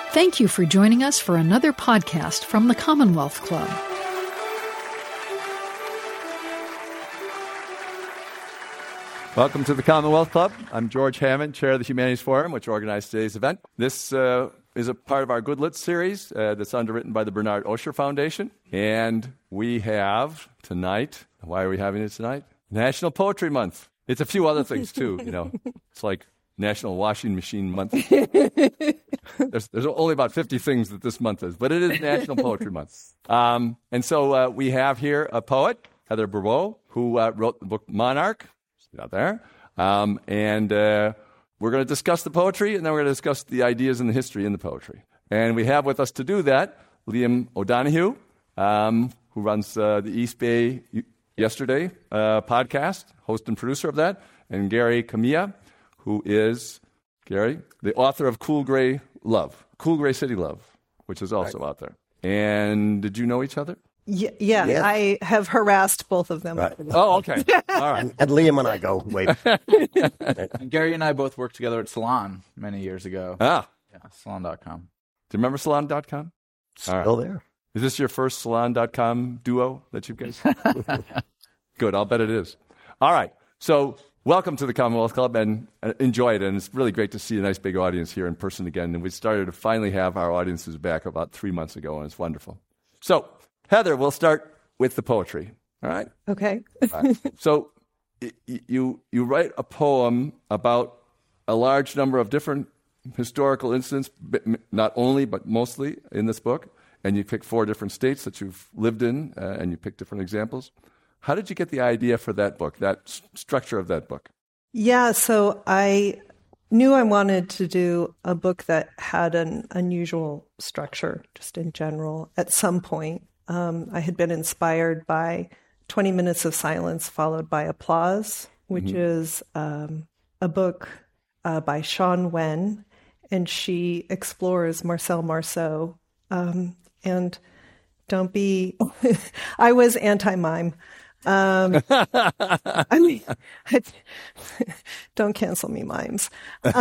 Thank you for joining us for another podcast from the Commonwealth Club. Welcome to the Commonwealth Club. I'm George Hammond, Chair of the Humanities Forum, which organized today's event. This is a part of our Good Lit series that's underwritten by the Bernard Osher Foundation. And we have tonight, why are we having it tonight? National Poetry Month. It's a few other things, too, you know. It's like National Washing Machine Month. There's only about 50 things that this month is, but it is National Poetry Month. And so we have here a poet, Heather Bourbeau, who wrote the book Monarch. Out there. And we're going to discuss the poetry, and then we're going to discuss the ideas and the history in the poetry. And we have with us to do that Liam O'Donoghue, who runs the East Bay Yesterday podcast, host and producer of that, and Gary Kamiya, who is, Gary, the author of Cool Gray City Love, which is also out there. And did you know each other? Yeah, I have harassed both of them. Right. Oh, okay. All right. And Liam and I go, wait. And Gary and I both worked together at Salon many years ago. Ah. Yeah, Salon.com. Do you remember Salon.com? Still there. Is this your first Salon.com duo that you've got? Good, I'll bet it is. All right. So welcome to the Commonwealth Club, and enjoy it. And it's really great to see a nice big audience here in person again. And we started to finally have our audiences back about 3 months ago, and it's wonderful. So, Heather, we'll start with the poetry, all right? Okay. All right. So you write a poem about a large number of different historical incidents, not only but mostly in this book, and you pick 4 different states that you've lived in, and you pick different examples. How did you get the idea for that book, that structure of that book? Yeah, so I knew I wanted to do a book that had an unusual structure, just in general, at some point. I had been inspired by 20 Minutes of Silence Followed by Applause, which is a book by Sean Wen, and she explores Marcel Marceau. And don't be... I was anti-mime. I mean, don't cancel me, mimes.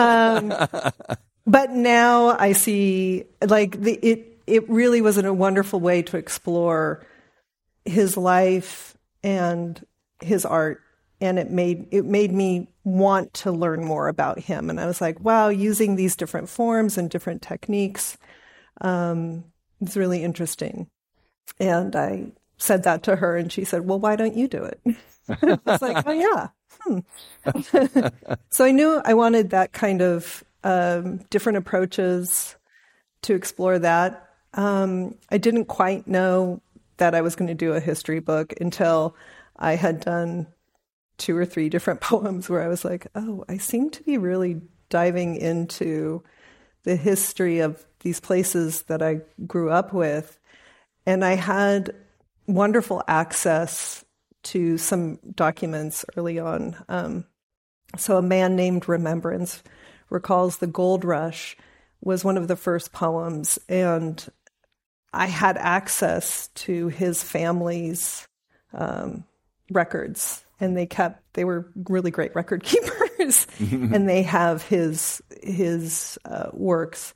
But now I see, like, it really was a wonderful way to explore his life and his art, and it made me want to learn more about him. And I was like, wow, using these different forms and different techniques, it's really interesting. And I said that to her, and she said, well, why don't you do it? I was like, oh, yeah. So I knew I wanted that kind of different approaches to explore that. I didn't quite know that I was going to do a history book until I had done 2 or 3 different poems where I was like, oh, I seem to be really diving into the history of these places that I grew up with. And I had wonderful access to some documents early on. So a man named Remembrance recalls the gold rush was one of the first poems, and I had access to his family's records, and they were really great record keepers, and they have his works.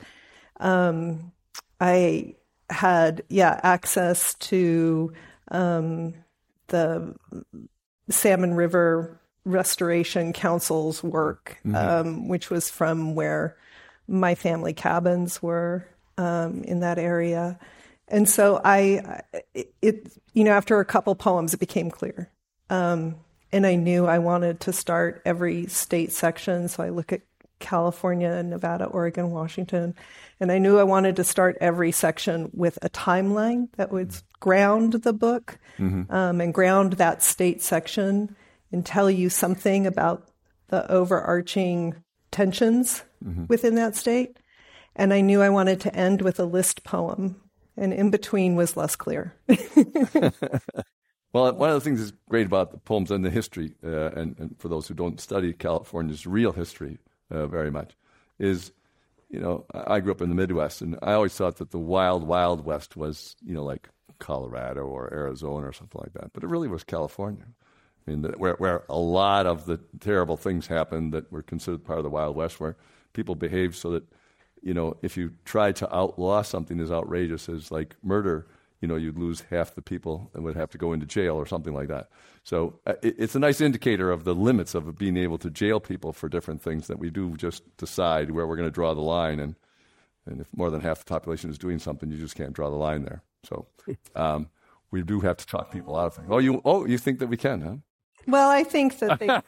I had access to the Salmon River Restoration Council's work, which was from where my family cabins were in that area. And so after a couple poems, it became clear. And I knew I wanted to start every state section. So I look at California, Nevada, Oregon, Washington. And I knew I wanted to start every section with a timeline that would ground the book and ground that state section and tell you something about the overarching tensions within that state. And I knew I wanted to end with a list poem, and in between was less clear. Well, one of the things that's great about the poems and the history, and for those who don't study California's real history very much, is, I grew up in the Midwest, and I always thought that the wild, wild West was, like Colorado or Arizona or something like that. But it really was California. I mean, where a lot of the terrible things happened that were considered part of the Wild West, where people behaved so that if you tried to outlaw something as outrageous as like murder, you'd lose half the people and would have to go into jail or something like that. So it's a nice indicator of the limits of being able to jail people for different things, that we do just decide where we're going to draw the line. And if more than half the population is doing something, you just can't draw the line there. So we do have to talk people out of things. You think that we can, huh? Well, I think that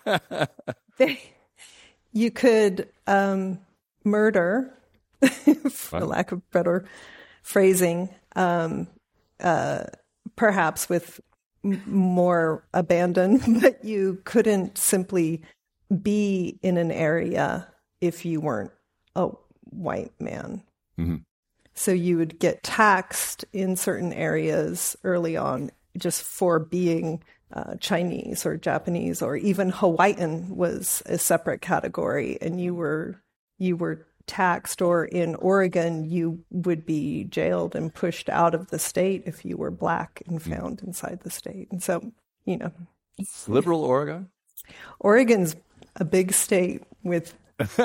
you could murder, for lack of better phrasing, perhaps with more abandon, but you couldn't simply be in an area if you weren't a white man. Mm-hmm. So you would get taxed in certain areas early on just for being Chinese or Japanese, or even Hawaiian was a separate category, and you were taxed. Or in Oregon, you would be jailed and pushed out of the state if you were black and found inside the state. And so, liberal Oregon? Oregon's a big state with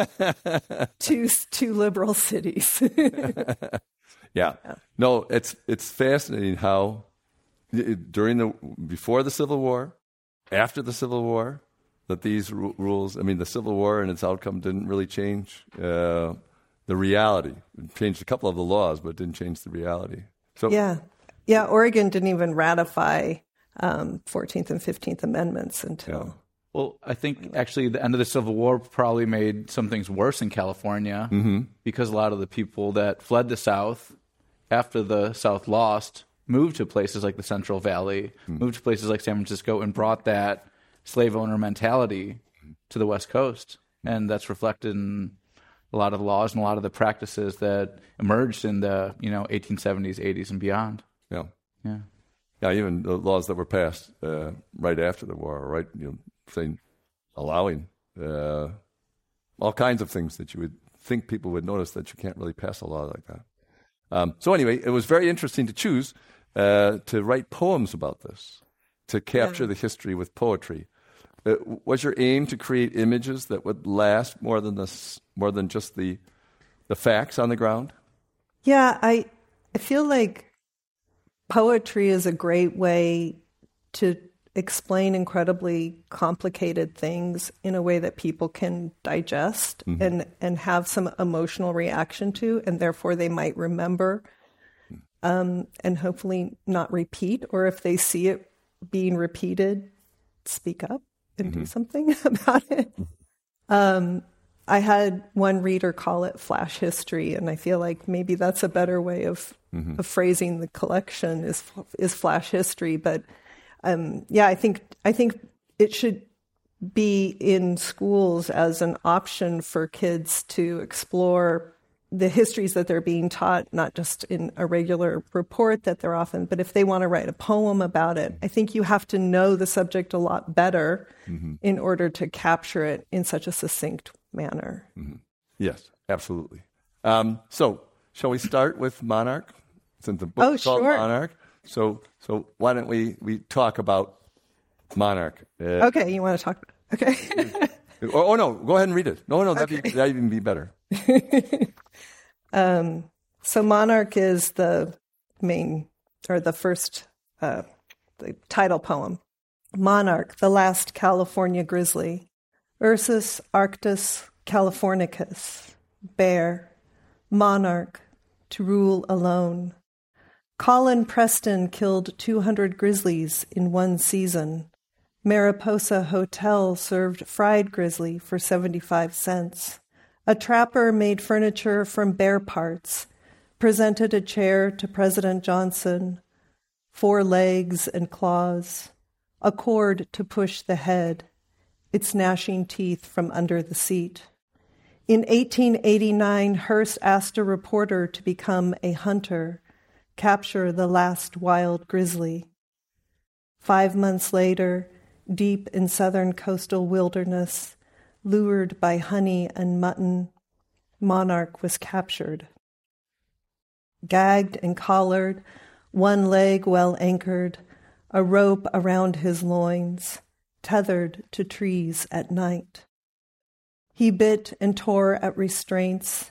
two liberal cities. Yeah. No, it's fascinating how before the Civil War, after the Civil War, that these rules, the Civil War and its outcome didn't really change the reality. It changed a couple of the laws, but it didn't change the reality. So yeah, Oregon didn't even ratify 14th and 15th Amendments until... Yeah. Well, I think actually the end of the Civil War probably made some things worse in California, because a lot of the people that fled the South after the South lost moved to places like the Central Valley, moved to places like San Francisco, and brought that slave owner mentality to the West Coast. And that's reflected in a lot of the laws and a lot of the practices that emerged in the 1870s, 80s, and beyond. Yeah. Yeah, even the laws that were passed right after the war, right? Saying, allowing all kinds of things that you would think people would notice, that you can't really pass a law like that. So anyway, it was very interesting to choose to write poems about this, to capture the history with poetry. Was your aim to create images that would last more than just the facts on the ground? Yeah, I feel like poetry is a great way to explain incredibly complicated things in a way that people can digest and have some emotional reaction to, and therefore they might remember and hopefully not repeat, or if they see it being repeated, speak up and do something about it. I had one reader call it flash history, and I feel like maybe that's a better way of phrasing the collection is flash history. But I think it should be in schools as an option for kids to explore the histories that they're being taught, not just in a regular report that they're often, but if they want to write a poem about it, I think you have to know the subject a lot better in order to capture it in such a succinct manner. Yes, absolutely. So shall we start with Monarch? Since the book is called Monarch. So why don't we talk about Monarch? Okay, you want to talk? Okay. No, go ahead and read it. No, that'd even be better. So Monarch is the main, or the first, the title poem. Monarch, the last California grizzly. Ursus arctos californicus. Bear. Monarch, to rule alone. Colin Preston killed 200 grizzlies in one season. Mariposa Hotel served fried grizzly for 75 cents. A trapper made furniture from bear parts, presented a chair to President Johnson, 4 legs and claws, a cord to push the head, its gnashing teeth from under the seat. In 1889, Hearst asked a reporter to become a hunter, capture the last wild grizzly. 5 months later, deep in southern coastal wilderness, lured by honey and mutton, Monarch was captured. Gagged and collared, one leg well anchored, a rope around his loins, tethered to trees at night. He bit and tore at restraints,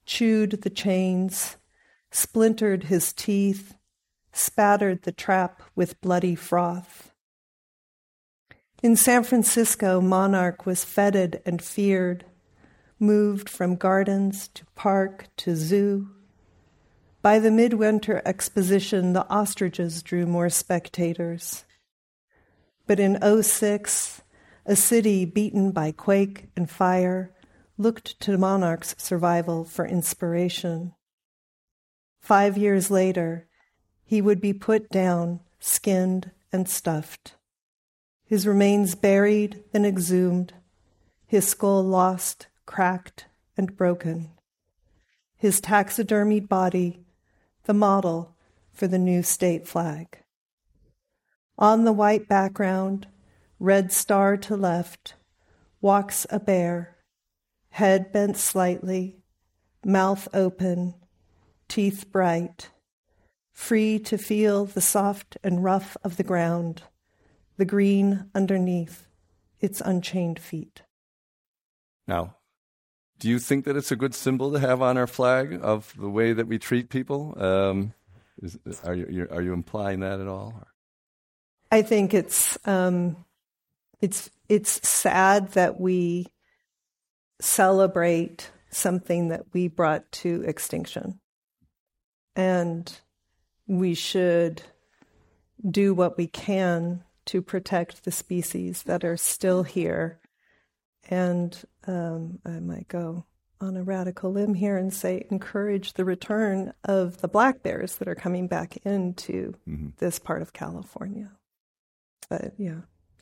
chewed the chains, splintered his teeth, spattered the trap with bloody froth. In San Francisco, Monarch was feted and feared, moved from gardens to park to zoo. By the midwinter exposition, the ostriches drew more spectators. But in 2006, a city beaten by quake and fire looked to Monarch's survival for inspiration. 5 years later, he would be put down, skinned and stuffed. His remains buried and exhumed, his skull lost, cracked, and broken. His taxidermied body, the model for the new state flag. On the white background, red star to left, walks a bear, head bent slightly, mouth open, teeth bright, free to feel the soft and rough of the ground, the green underneath its unchained feet. Now, do you think that it's a good symbol to have on our flag of the way that we treat people? Are you implying that at all? I think it's sad that we celebrate something that we brought to extinction, and we should do what we can to protect the species that are still here. And I might go on a radical limb here and say encourage the return of the black bears that are coming back into this part of California. But yeah.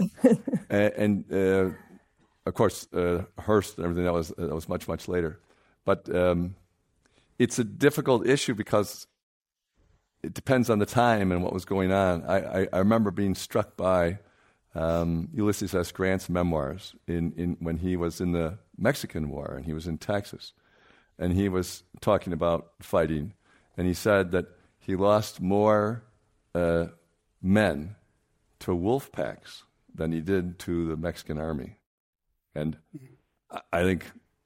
and of course, Hearst and everything, that was much, much later. But it's a difficult issue because it depends on the time and what was going on. I remember being struck by Ulysses S. Grant's memoirs when he was in the Mexican War and he was in Texas. And he was talking about fighting. And he said that he lost more men to wolf packs than he did to the Mexican army. And I think,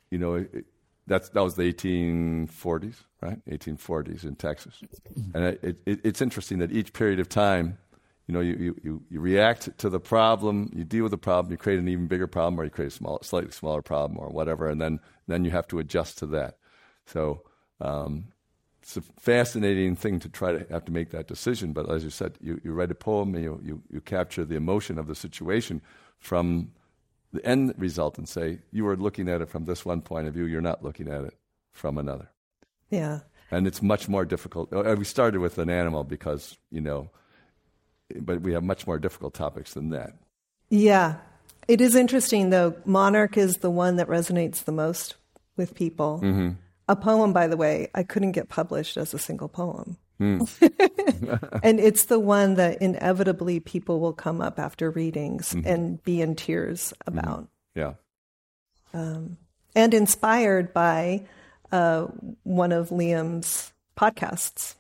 that was the 1840s, right? 1840s in Texas. And it's interesting that each period of time, you react to the problem, you deal with the problem, you create an even bigger problem, or you create a slightly smaller problem, or whatever, and then you have to adjust to that. So it's a fascinating thing to try to have to make that decision. But as you said, you write a poem, and you capture the emotion of the situation from the end result and say, you were looking at it from this one point of view, you're not looking at it from another. Yeah. And it's much more difficult. We started with an animal because, but we have much more difficult topics than that. Yeah. It is interesting, though. Monarch is the one that resonates the most with people. Mm-hmm. A poem, by the way, I couldn't get published as a single poem. And it's the one that inevitably people will come up after readings and be in tears about. Yeah. And inspired by one of Liam's podcasts,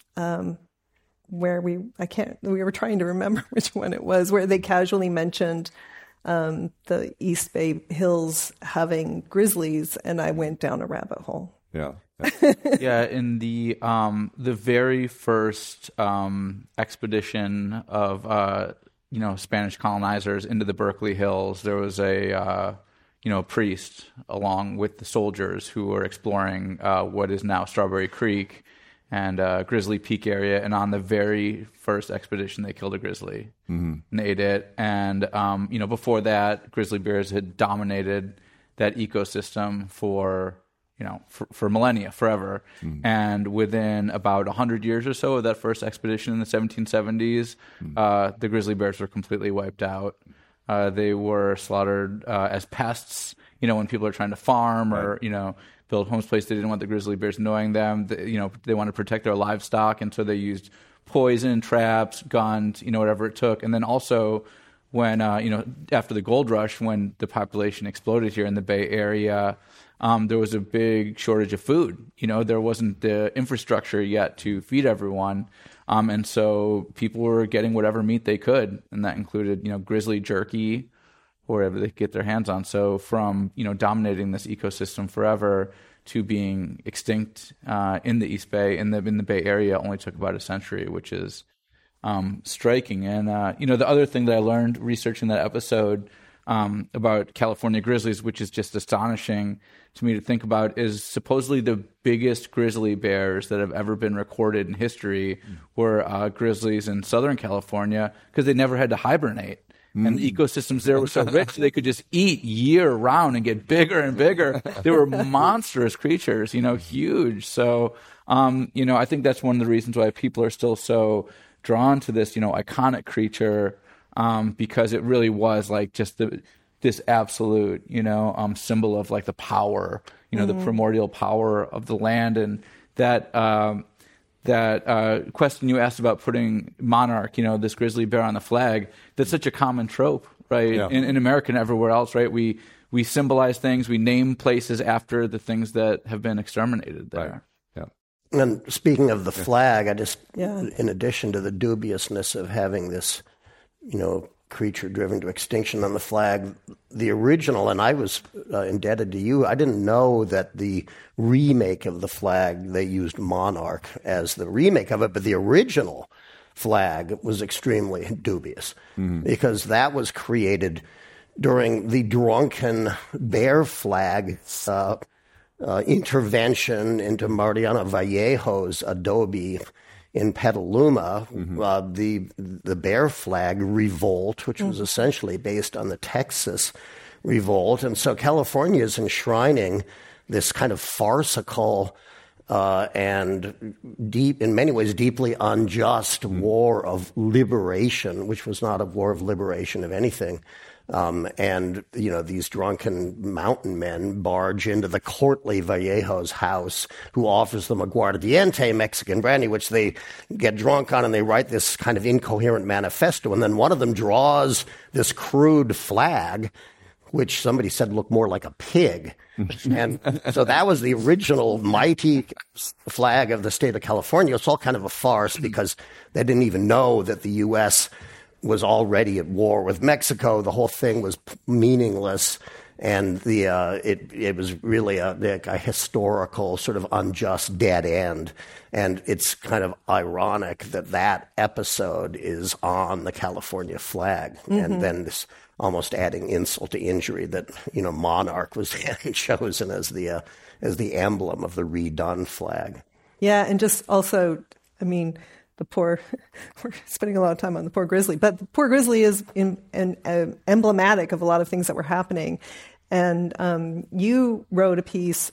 where we were trying to remember which one it was, where they casually mentioned the East Bay Hills having grizzlies, and I went down a rabbit hole. Yeah. Yeah, in the very first expedition of Spanish colonizers into the Berkeley Hills, there was a priest along with the soldiers who were exploring what is now Strawberry Creek and Grizzly Peak area. And on the very first expedition, they killed a grizzly and ate it. And before that, grizzly bears had dominated that ecosystem for millennia, forever. And within about 100 years or so of that first expedition in the 1770s, the grizzly bears were completely wiped out. They were slaughtered as pests, when people are trying to farm or, build homes place. They didn't want the grizzly bears annoying them. They wanted to protect their livestock, and so they used poison, traps, guns, whatever it took. And then also when, after the gold rush, when the population exploded here in the Bay Area, there was a big shortage of food. There wasn't the infrastructure yet to feed everyone. And so people were getting whatever meat they could. And that included, grizzly jerky wherever they get their hands on. So from, dominating this ecosystem forever to being extinct in the East Bay, in the Bay Area, only took about a century, which is striking. And, the other thing that I learned researching that episode about California grizzlies, which is just astonishing to me to think about, is supposedly the biggest grizzly bears that have ever been recorded in history were grizzlies in Southern California, because they never had to hibernate. And the ecosystems there were so rich they could just eat year round and get bigger and bigger. They were monstrous creatures, huge. So, I think that's one of the reasons why people are still so drawn to this, iconic creature, because it really was like just this absolute, symbol of like the power, the primordial power of the land. And that question you asked about putting monarch, this grizzly bear on the flag, that's such a common trope, right? Yeah. In America and everywhere else, right? We symbolize things, we name places after the things that have been exterminated there. Right. Yeah. And speaking of the flag, in addition to the dubiousness of having this, creature driven to extinction on the flag, the original, and I was indebted to you, I didn't know that the remake of the flag, they used monarch as the remake of it, but the original flag was extremely dubious because that was created during the drunken bear flag intervention into Mariano Vallejo's adobe in Petaluma, the Bear Flag revolt, which was essentially based on the Texas revolt. And so California is enshrining this kind of farcical and in many ways, deeply unjust war of liberation, which was not a war of liberation of anything. And, these drunken mountain men barge into the courtly Vallejo's house, who offers them aguardiente, Mexican brandy, which they get drunk on, and they write this kind of incoherent manifesto. And then one of them draws this crude flag, which somebody said looked more like a pig. And so that was the original mighty flag of the state of California. It's all kind of a farce because they didn't even know that the U.S. was already at war with Mexico. The whole thing was meaningless, and it was really a historical sort of unjust dead end. And it's kind of ironic that episode is on the California flag, and then this almost adding insult to injury that monarch was chosen as the emblem of the redone flag. Yeah, and just also, we're spending a lot of time on the poor grizzly, but the poor grizzly is emblematic of a lot of things that were happening. And you wrote a piece,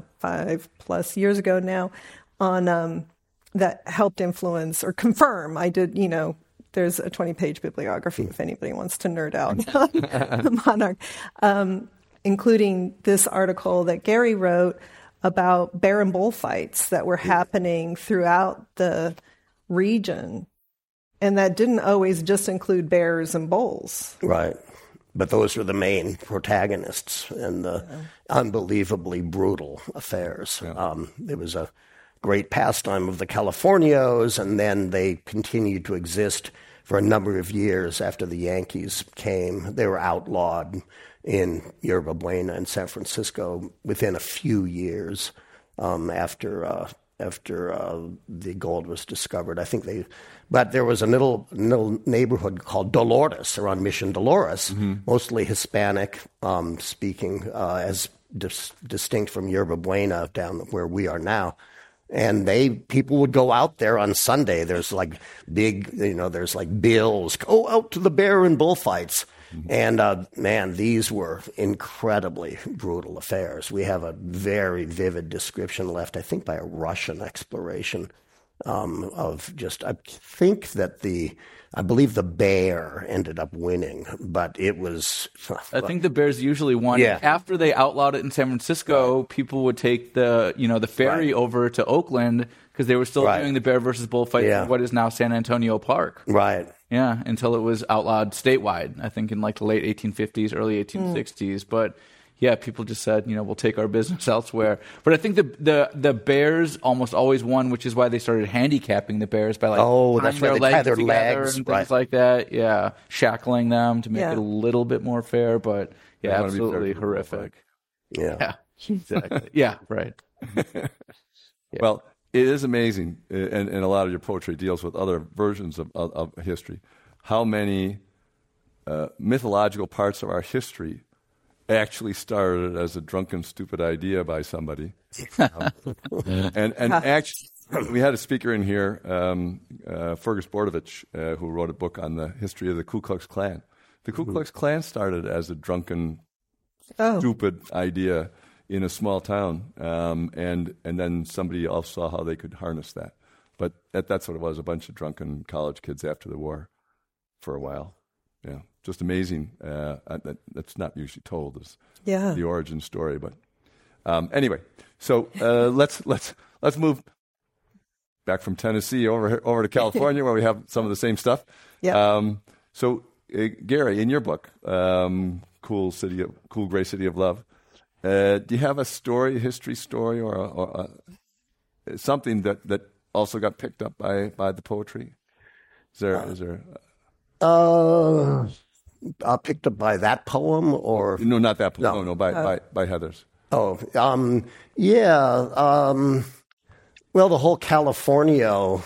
5+ years ago now, on that helped influence or confirm. I did, there's a 20-page bibliography if anybody wants to nerd out on the monarch, including this article that Gary wrote about bear and bull fights that were happening throughout the region, and that didn't always just include bears and bulls. Right. But those were the main protagonists in the unbelievably brutal affairs. Yeah. It was a great pastime of the Californios, and then they continued to exist for a number of years after the Yankees came. They were outlawed in Yerba Buena and San Francisco within a few years after the gold was discovered. But there was a little neighborhood called Dolores, around Mission Dolores, mostly Hispanic speaking, as distinct from Yerba Buena down where we are now. And people would go out there on Sunday. There's like there's like bills, go out to the bear and bullfights. And these were incredibly brutal affairs. We have a very vivid description left, I think, by a Russian exploration of just. I believe the bear ended up winning, but it was. I think the bears usually won. Yeah. After they outlawed it in San Francisco, people would take the ferry over to Oakland because they were still doing the bear versus bullfight in what is now San Antonio Park. Right. Yeah, until it was outlawed statewide, I think in like the late 1850s, early 1860s. But people just said, we'll take our business elsewhere. But I think the bears almost always won, which is why they started handicapping the bears by that's right, they tie their legs and things like that. Yeah, shackling them to make it a little bit more fair. But absolutely horrific. Yeah, exactly. Yeah, right. Well, it is amazing, and a lot of your poetry deals with other versions of history. How many mythological parts of our history actually started as a drunken, stupid idea by somebody. And actually, we had a speaker in here, Fergus Bordovich, who wrote a book on the history of the Ku Klux Klan. The Ku Klux Klan started as a drunken, stupid idea in a small town, and then somebody else saw how they could harness that. But that's what it was, a bunch of drunken college kids after the war for a while. Yeah, just amazing. That's not usually told as the origin story. But anyway, so let's move back from Tennessee over to California where we have some of the same stuff. Yeah. So Gary, in your book, Cool Gray City of Love, do you have a history story, or something that also got picked up by the poetry? Is there? Picked up by that poem, or no, not that poem. No, by Heather's. Well, the whole California,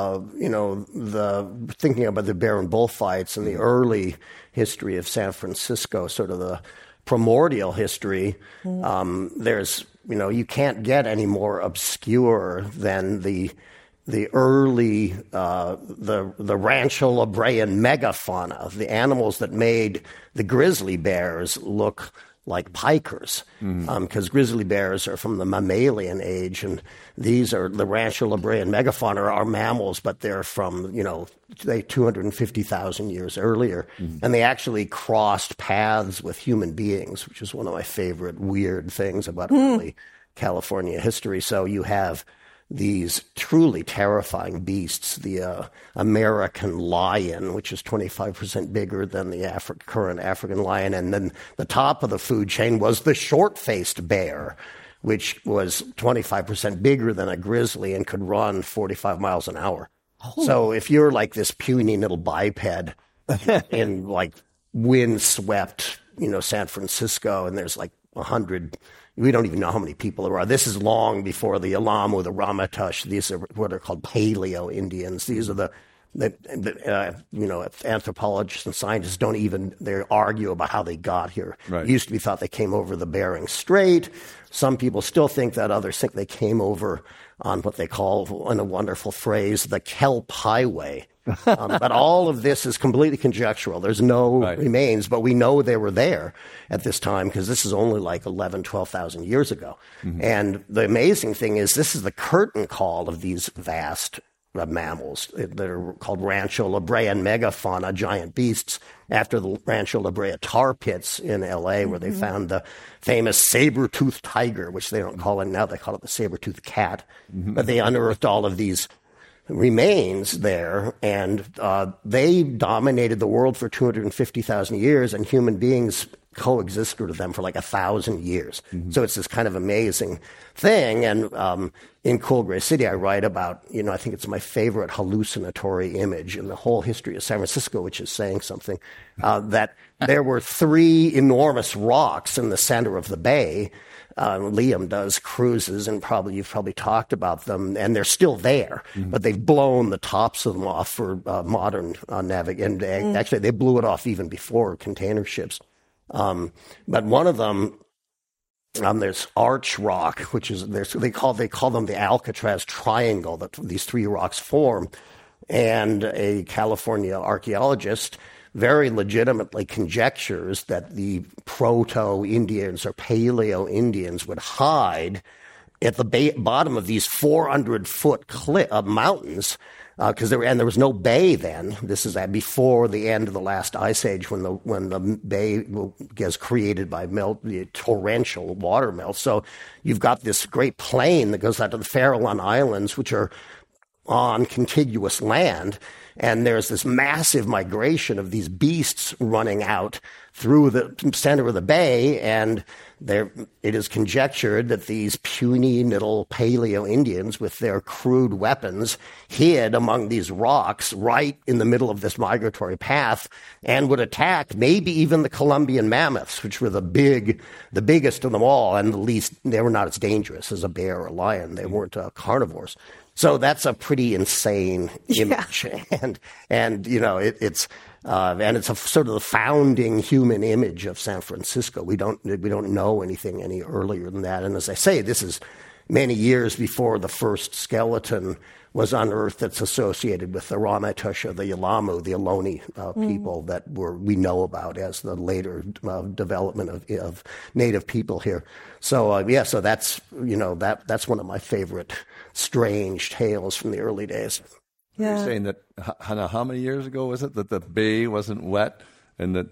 the thinking about the bear and bullfights and the early history of San Francisco, sort of the primordial history. There's, you can't get any more obscure than the early, the Rancho La Brean megafauna, the animals that made the grizzly bears look like pikers, because grizzly bears are from the mammalian age, and these are the Rancho La Brean megafauna are mammals, but they're from 250,000 years earlier, and they actually crossed paths with human beings, which is one of my favorite weird things about early California history. So you have these truly terrifying beasts, the American lion, which is 25% bigger than the current African lion. And then the top of the food chain was the short-faced bear, which was 25% bigger than a grizzly and could run 45 miles an hour. Oh. So if you're like this puny little biped in like wind-swept, San Francisco, and there's like 100... We don't even know how many people there are. This is long before the Alamu, the Ramaytush. These are what are called Paleo Indians. These are the anthropologists and scientists they argue about how they got here. Right. It used to be thought they came over the Bering Strait. Some people still think that. Others think they came over on what they call, in a wonderful phrase, the Kelp Highway. But all of this is completely conjectural. There's no remains, but we know they were there at this time because this is only like 11,000, 12,000 years ago. And the amazing thing is this is the curtain call of these vast mammals that are called Rancho La Brean megafauna, giant beasts, after the Rancho La Brea tar pits in L.A., where they found the famous saber-toothed tiger, which they don't call it now. They call it the saber-toothed cat. But they unearthed all of these remains there, and they dominated the world for 250,000 years, and human beings coexisted with them for like 1,000 years. So it's this kind of amazing thing. And in Cool Gray City, I write about, I think it's my favorite hallucinatory image in the whole history of San Francisco, which is saying something, that there were 3 enormous rocks in the center of the bay. Liam does cruises, and you've probably talked about them, and they're still there, but they've blown the tops of them off for modern navigation. Actually, they blew it off even before container ships. But one of them, there's Arch Rock, which is they call them the Alcatraz Triangle that these 3 rocks form, and a California archaeologist very legitimately conjectures that the proto-Indians or Paleo-Indians would hide at the bottom of these 400-foot mountains, because there was no bay then. This is before the end of the last ice age, when the bay gets created by the torrential water melt. So you've got this great plain that goes out to the Farallon Islands, which are on contiguous land, and there's this massive migration of these beasts running out through the center of the bay, and it is conjectured that these puny little Paleo Indians with their crude weapons hid among these rocks right in the middle of this migratory path and would attack maybe even the Columbian mammoths, which were the biggest of them all, and they were not as dangerous as a bear or a lion. They weren't carnivores. So that's a pretty insane image, and it's a sort of the founding human image of San Francisco. We don't know anything any earlier than that. And as I say, this is many years before the first skeleton was unearthed that's associated with the Ramaytush, the Yelamu, the Ohlone people that we know about as the later development of native people here. So so that's that's one of my favorite strange tales from the early days. You're saying that how many years ago was it that the bay wasn't wet? And that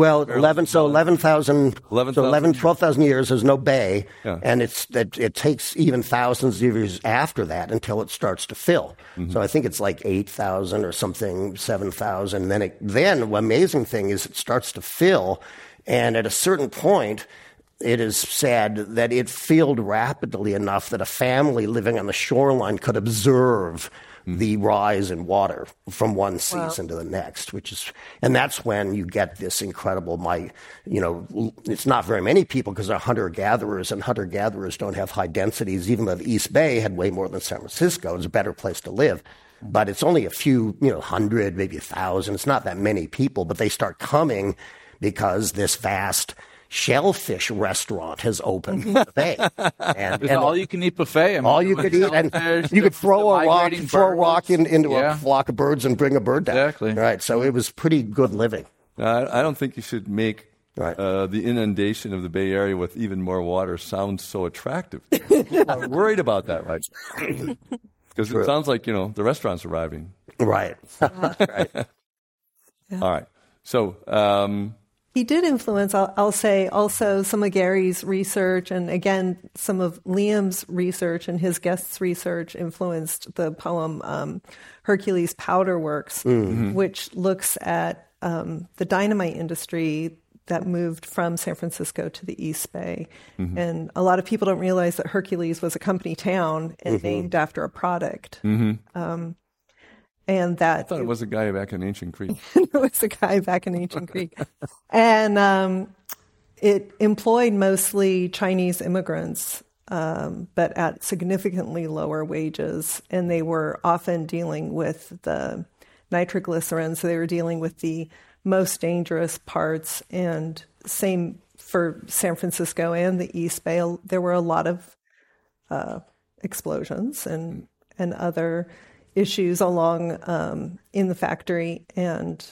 12,000 years, there's no bay, and it takes even thousands of years after that until it starts to fill. Mm-hmm. So I think it's like 8,000 or something, 7,000. Then the amazing thing is it starts to fill, and at a certain point, it is said that it filled rapidly enough that a family living on the shoreline could observe the rise in water from one season to the next, and that's when you get this incredible, it's not very many people because they're hunter-gatherers, and hunter-gatherers don't have high densities, even though the East Bay had way more than San Francisco. It's a better place to live. But it's only a few, 100, maybe 1,000. It's not that many people, but they start coming because this vast shellfish restaurant has opened in the bay. And all you can eat buffet. All you could eat, and you could throw a rock into a flock of birds and bring a bird down. Exactly. Right. So it was pretty good living. I don't think you should make the inundation of the Bay Area with even more water sound so attractive. I'm worried about that, right? Because it sounds like, the restaurant's arriving. Right. Right. Yeah. All right. So, he did influence, I'll say, also some of Gary's research, and again, some of Liam's research and his guests' research influenced the poem Hercules Powder Works, which looks at the dynamite industry that moved from San Francisco to the East Bay. Mm-hmm. And a lot of people don't realize that Hercules was a company town and named after a product. Mm-hmm. And that I thought it was a guy back in Ancient Creek. It was a guy back in Ancient Creek. And it employed mostly Chinese immigrants, but at significantly lower wages. And they were often dealing with the nitroglycerin, so they were dealing with the most dangerous parts. And same for San Francisco and the East Bay. There were a lot of explosions and other issues along in the factory, and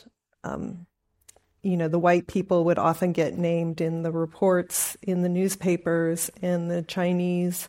the white people would often get named in the reports in the newspapers, and the Chinese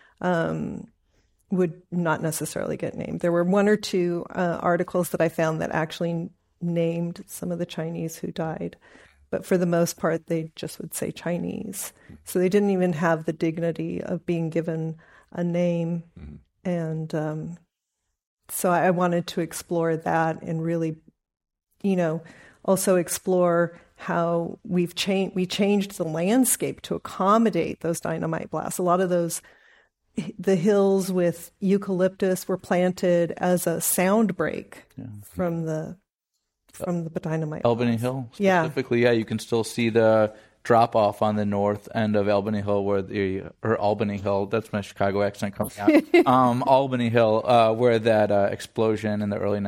would not necessarily get named. There were one or two articles that I found that actually named some of the Chinese who died, but for the most part they just would say Chinese. So they didn't even have the dignity of being given a name. And so I wanted to explore that and really, also explore how we changed the landscape to accommodate those dynamite blasts. A lot of the hills with eucalyptus were planted as a sound break from the dynamite. Albany Hill, specifically, you can still see the drop off on the north end of Albany Hill, or Albany Hill. That's my Chicago accent coming out. Albany Hill, where that explosion in the early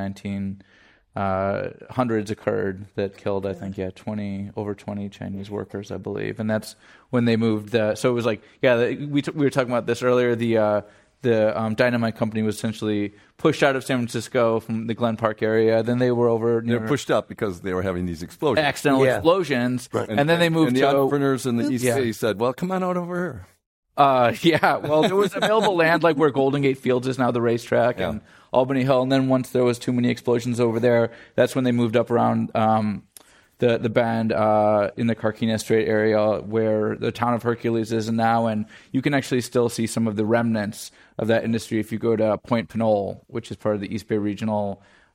1900s occurred that killed, I think, over 20 Chinese workers, I believe, and that's when they moved. So it was like, we were talking about this earlier. The dynamite company was essentially pushed out of San Francisco from the Glen Park area. Then they were over near... They were pushed up because they were having these explosions. Accidental explosions. Right. And then they moved to... And the entrepreneurs in the East Bay said, well, come on out over here. Well, there was available land like where Golden Gate Fields is now, the racetrack, and Albany Hill. And then once there was too many explosions over there, that's when they moved up around... the band in the Carquinez Strait area where the town of Hercules is now, and you can actually still see some of the remnants of that industry if you go to Point Pinole, which is part of the East Bay Regional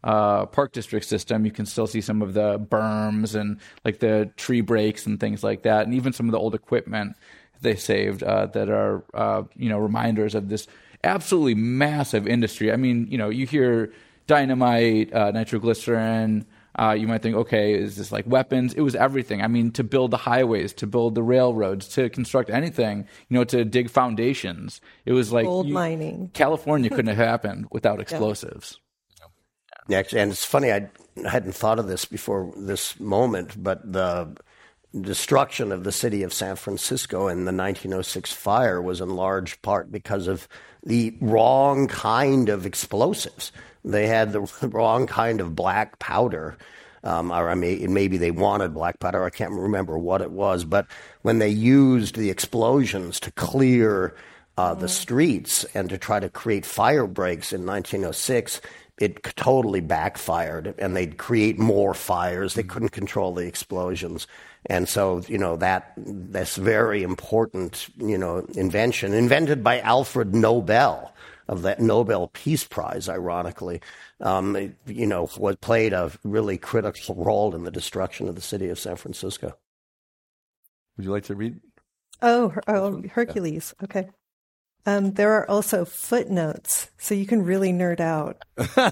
Park District system, you can still see some of the berms and like the tree breaks and things like that, and even some of the old equipment they saved that are reminders of this absolutely massive industry. I mean, you hear dynamite, nitroglycerin. You might think, okay, is this like weapons? It was everything. I mean, to build the highways, to build the railroads, to construct anything, to dig foundations. It was like gold mining. California couldn't have happened without explosives. Yeah, and it's funny, I hadn't thought of this before this moment, but the destruction of the city of San Francisco in the 1906 fire was in large part because of the wrong kind of explosives. They had the wrong kind of black powder. Maybe they wanted black powder. I can't remember what it was. But when they used the explosions to clear the streets and to try to create fire breaks in 1906, it totally backfired, and they'd create more fires. They couldn't control the explosions. And so, that's very important, invention, invented by Alfred Nobel of that Nobel Peace Prize, ironically, what played a really critical role in the destruction of the city of San Francisco. Would you like to read? Hercules. Okay. There are also footnotes, so you can really nerd out.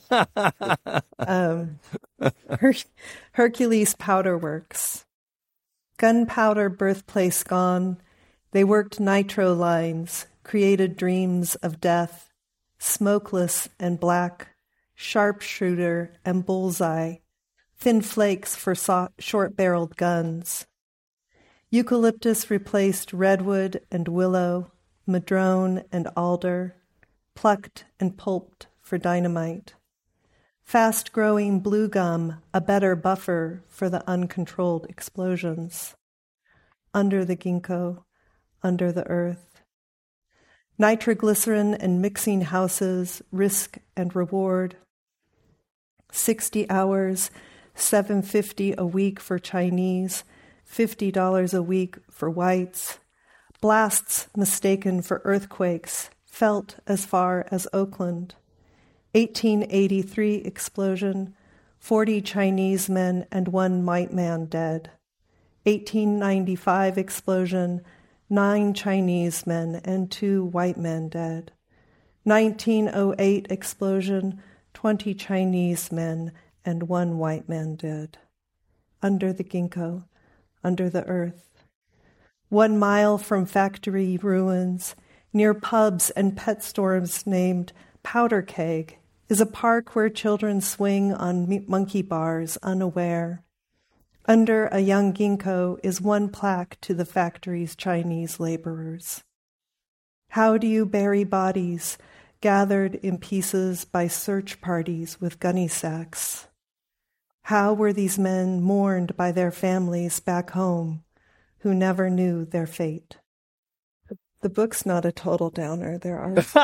Hercules Powder Works. Gunpowder birthplace gone. They worked nitro lines, created dreams of death, smokeless and black, sharpshooter and bullseye, thin flakes for short-barreled guns. Eucalyptus replaced redwood and willow, madrone and alder, plucked and pulped for dynamite. Fast-growing blue gum, a better buffer for the uncontrolled explosions. Under the ginkgo, under the earth. Nitroglycerin and mixing houses, risk and reward. 60 hours, $7.50 a week for Chinese, $50 a week for whites. Blasts mistaken for earthquakes, felt as far as Oakland. 1883 explosion, 40 Chinese men and 1 white man dead. 1895 explosion, 9 Chinese men and 2 white men dead. 1908 explosion, 20 Chinese men and 1 white man dead. Under the ginkgo, under the earth. 1 mile from factory ruins, near pubs and pet stores named Powder Keg, is a park where children swing on monkey bars unaware. Under a young ginkgo is 1 plaque to the factory's Chinese laborers. How do you bury bodies gathered in pieces by search parties with gunny sacks? How were these men mourned by their families back home who never knew their fate? The book's not a total downer. There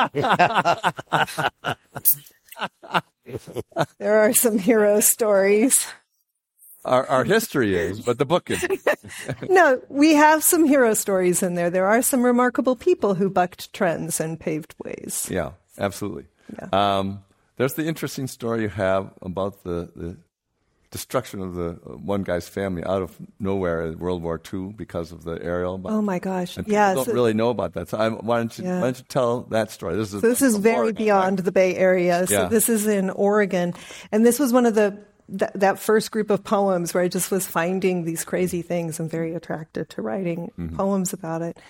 are some hero stories. Our history is, but the book is. No, we have some hero stories in there. There are some remarkable people who bucked trends and paved ways. Yeah, absolutely. Yeah. There's the interesting story you have about the destruction of the one guy's family out of nowhere in World War II because of the aerial. Oh my gosh! And people don't really know about that. So why don't you tell that story? This is very Oregon, beyond right? the Bay Area. So this is in Oregon, and this was one of that first group of poems where I just was finding these crazy things and very attracted to writing poems about it.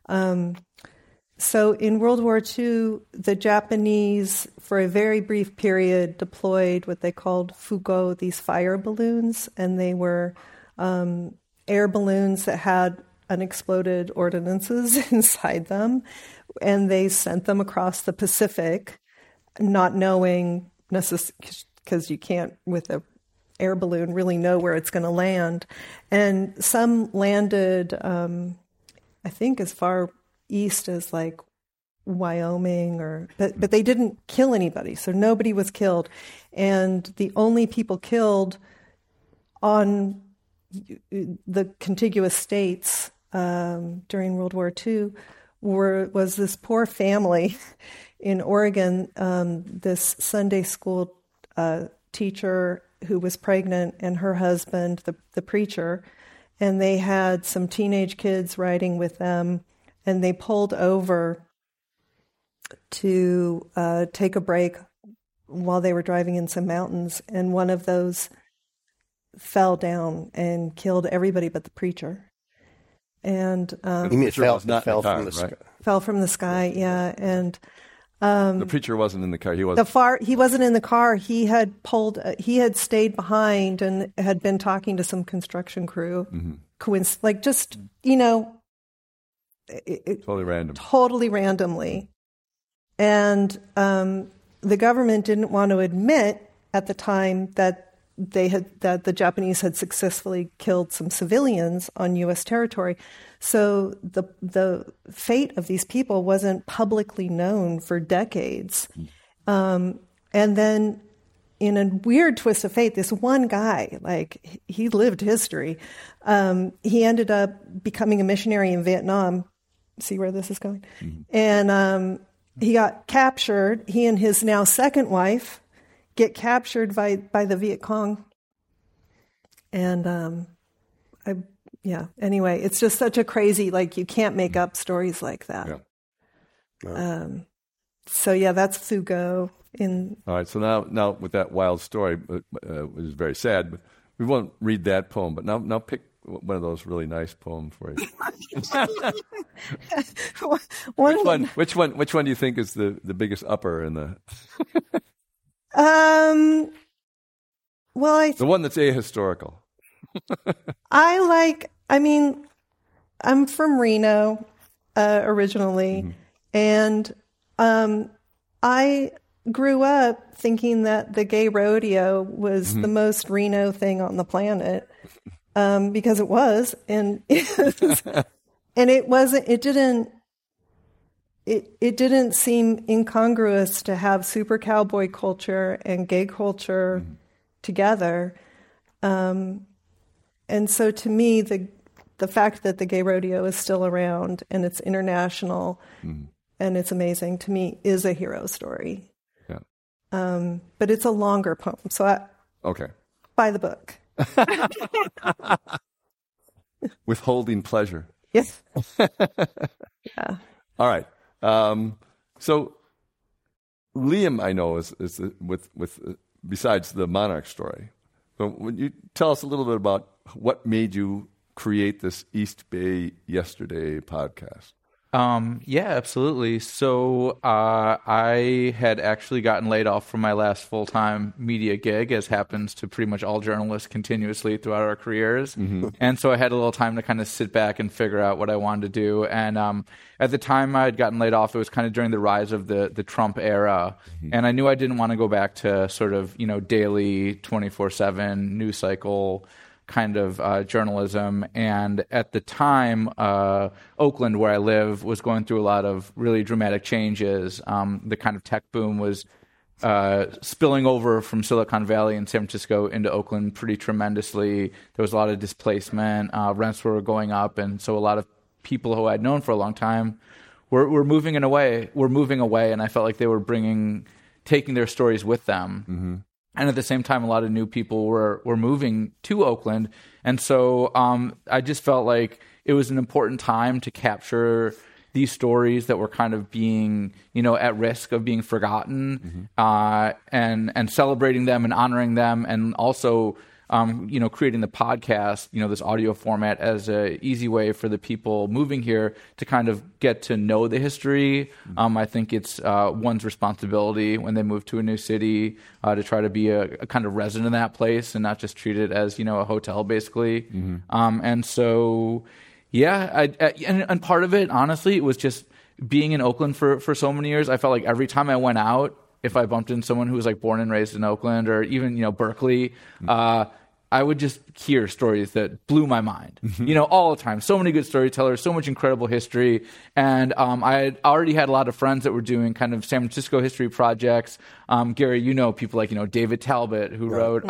So in World War II, the Japanese, for a very brief period, deployed what they called fugo, these fire balloons, and they were air balloons that had unexploded ordnances inside them, and they sent them across the Pacific, not knowing because you can't with a air balloon really know where it's going to land. And some landed, I think, as far east as like Wyoming, but they didn't kill anybody, so nobody was killed. And the only people killed on the contiguous states during World War II was this poor family in Oregon. This Sunday school teacher who was pregnant and her husband, the preacher, and they had some teenage kids riding with them, and they pulled over to take a break while they were driving in some mountains, and one of those fell down and killed everybody but the preacher. And you mean it fell from the sky? Fell from the sky, yeah. And the preacher wasn't in the car. He wasn't in the car. He had stayed behind and had been talking to some construction crew. Totally random. Totally randomly. And the government didn't want to admit at the time that the Japanese had successfully killed some civilians on U.S. territory. So the fate of these people wasn't publicly known for decades. And then in a weird twist of fate, this one guy, like, he lived history. He ended up becoming a missionary in Vietnam. See where this is going? Mm-hmm. And he got captured. He and his now second wife get captured by the Viet Cong. And anyway, it's just such a crazy, like, you can't make up stories like that. Yeah. So yeah, that's Phu Co. All right, so now with that wild story, it was very sad, but we won't read that poem, but now pick one of those really nice poems for you. Which one do you think is the biggest upper in the the one that's ahistorical? I'm from Reno originally, and I grew up thinking that the gay rodeo was the most Reno thing on the planet, because it was, and it wasn't. It didn't seem incongruous to have super cowboy culture and gay culture together. And so to me, the fact that the gay rodeo is still around and it's international and it's amazing, to me, is a hero story. Yeah. But it's a longer poem, so buy the book. Withholding pleasure. Yes. Yeah. All right. So Liam, I know, is with besides the Monarch story. So would you tell us a little bit about what made you create this East Bay Yesterday podcast? Yeah, absolutely. So I had actually gotten laid off from my last full-time media gig, as happens to pretty much all journalists continuously throughout our careers. Mm-hmm. And so I had a little time to kind of sit back and figure out what I wanted to do. And at the time I had gotten laid off, it was kind of during the rise of the Trump era. Mm-hmm. And I knew I didn't want to go back to sort of, daily 24/7 news cycle kind of journalism. And at the time, Oakland, where I live, was going through a lot of really dramatic changes. The kind of tech boom was spilling over from Silicon Valley and San Francisco into Oakland pretty tremendously. There was a lot of displacement. Rents were going up. And so a lot of people who I'd known for a long time were moving away. And I felt like they were taking their stories with them. Mm-hmm. And at the same time, a lot of new people were moving to Oakland. And so I just felt like it was an important time to capture these stories that were kind of being, at risk of being forgotten, and celebrating them and honoring them, and also, creating the podcast, this audio format as an easy way for the people moving here to kind of get to know the history. I think it's one's responsibility when they move to a new city to try to be a kind of resident in that place and not just treat it as, a hotel, basically. And so, yeah, and part of it, honestly, it was just being in Oakland for so many years. I felt like every time I went out, if I bumped into someone who was like born and raised in Oakland or even, Berkeley, I would just hear stories that blew my mind, all the time. So many good storytellers, so much incredible history. And I had already had a lot of friends that were doing kind of San Francisco history projects. Gary, people like, David Talbot, who wrote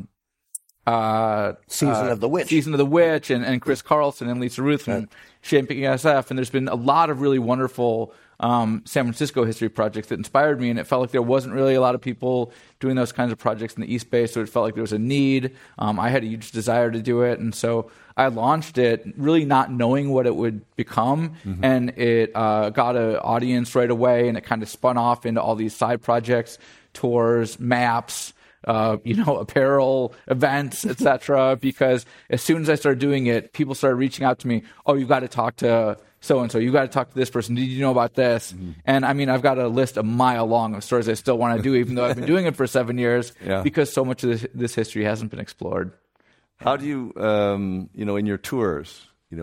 Season of the Witch. Season of the Witch, and Chris Carlson and Lisa Ruth from Shaping SF. And there's been a lot of really wonderful San Francisco history projects that inspired me, and it felt like there wasn't really a lot of people doing those kinds of projects in the East Bay, so it felt like there was a need. I had a huge desire to do it, and so I launched it really not knowing what it would become, and it got an audience right away, and it kind of spun off into all these side projects, tours, maps, apparel, events, etc. Because as soon as I started doing it, people started reaching out to me. Oh, you've got to talk to so-and-so. You've got to talk to this person. Did you know about this? And I mean, I've got a list a mile long of stories I still want to do, even though I've been doing it for 7 years, because so much of this history hasn't been explored. How do you, in your tours,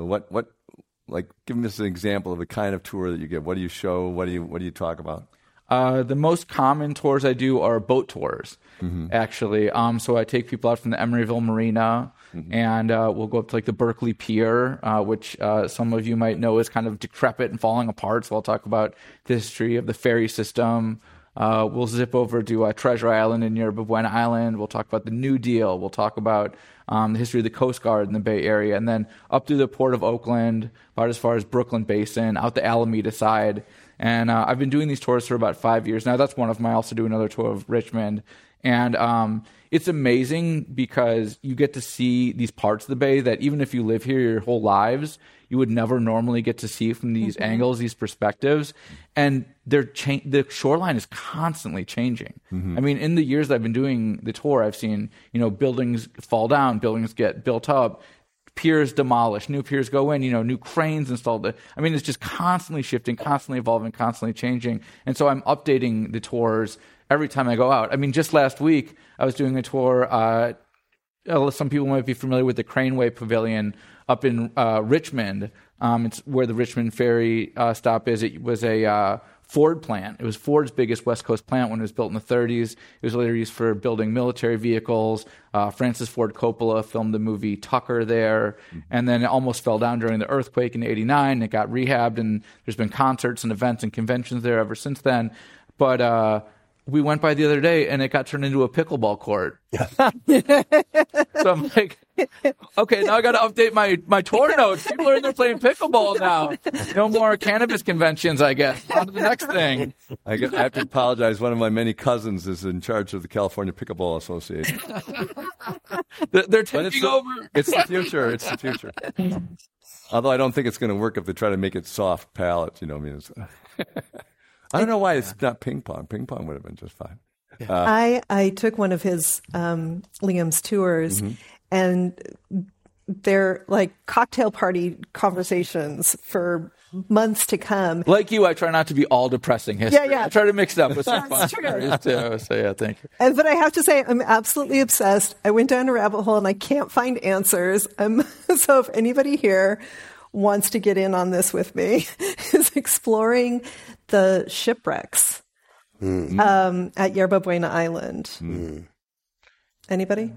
give us an example of the kind of tour that you give. What do you show? What do you talk about? The most common tours I do are boat tours, actually. So I take people out from the Emeryville Marina, and we'll go up to the Berkeley Pier, which some of you might know is kind of decrepit and falling apart. So I'll talk about the history of the ferry system. We'll zip over to Treasure Island in Yerba Buena Island. We'll talk about the New Deal. We'll talk about the history of the Coast Guard in the Bay Area, and then up through the Port of Oakland, about as far as Brooklyn Basin, out the Alameda side. And I've been doing these tours for about 5 years now. That's one of them. I also do another tour of Richmond. And it's amazing because you get to see these parts of the Bay that even if you live here your whole lives, you would never normally get to see from these angles, these perspectives. And the shoreline is constantly changing. I mean, in the years that I've been doing the tour, I've seen, buildings fall down, buildings get built up, piers demolished, new piers go in, new cranes installed. I mean, it's just constantly shifting, constantly evolving, constantly changing. And so I'm updating the tours every time I go out. I mean, just last week, I was doing a tour. Some people might be familiar with the Craneway Pavilion up in Richmond. It's where the Richmond ferry stop is. It was a Ford plant. It was Ford's biggest West Coast plant when it was built in the 30s. It was later used for building military vehicles. Francis Ford Coppola filmed the movie Tucker there, and then it almost fell down during the earthquake in '89. It got rehabbed, and there's been concerts and events and conventions there ever since then. But we went by the other day, and it got turned into a pickleball court. So I'm like, okay, now I got to update my tour notes. People are in there playing pickleball now. No more cannabis conventions, I guess. On to the next thing. I have to apologize. One of my many cousins is in charge of the California Pickleball Association. They're taking over. It's the future. It's the future. Although I don't think it's going to work if they try to make it soft palate. I don't know why it's not ping pong. Ping pong would have been just fine. I took one of his Liam's tours, and they're like cocktail party conversations for months to come. Like you, I try not to be all depressing history. Yeah. I try to mix it up with some fun stories too. So yeah, thank you. But I have to say, I'm absolutely obsessed. I went down a rabbit hole and I can't find answers. So if anybody here wants to get in on this with me, is exploring the shipwrecks at Yerba Buena Island. Anybody?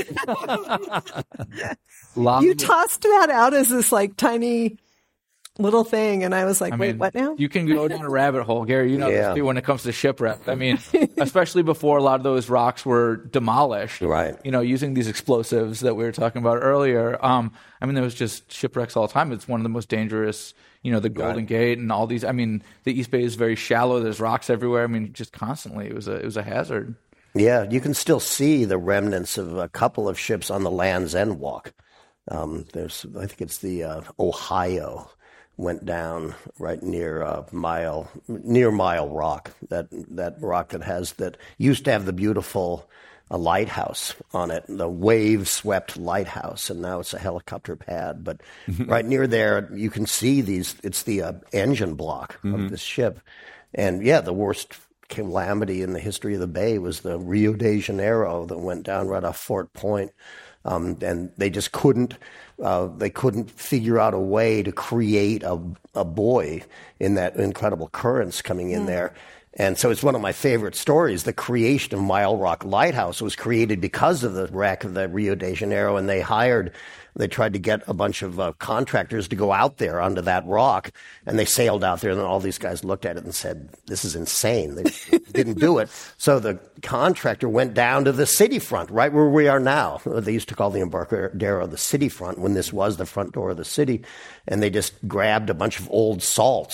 You tossed that out as this tiny little thing, and I was like, wait, what now? You can go down a rabbit hole, Gary. This when it comes to shipwreck. I mean, especially before a lot of those rocks were demolished. Right. Using these explosives that we were talking about earlier. There was just shipwrecks all the time. It's one of the most dangerous, the Golden Gate and all these. I mean, the East Bay is very shallow. There's rocks everywhere. I mean, just constantly. It was a hazard. Yeah, you can still see the remnants of a couple of ships on the Land's End Walk. I think it's the Ohio went down right near Mile Rock. That rock that used to have the beautiful lighthouse on it, the wave-swept lighthouse, and now it's a helicopter pad. But right near there, you can see these. It's the engine block of this ship, and the worst calamity in the history of the Bay was the Rio de Janeiro that went down right off Fort Point. And they just couldn't figure out a way to create a buoy in that incredible currents coming in there. And so it's one of my favorite stories. The creation of Mile Rock Lighthouse was created because of the wreck of the Rio de Janeiro, and they tried to get a bunch of contractors to go out there onto that rock, and they sailed out there, and then all these guys looked at it and said, this is insane. They didn't do it. So the contractor went down to the city front, right where we are now. They used to call the Embarcadero the city front when this was the front door of the city, and they just grabbed a bunch of old salts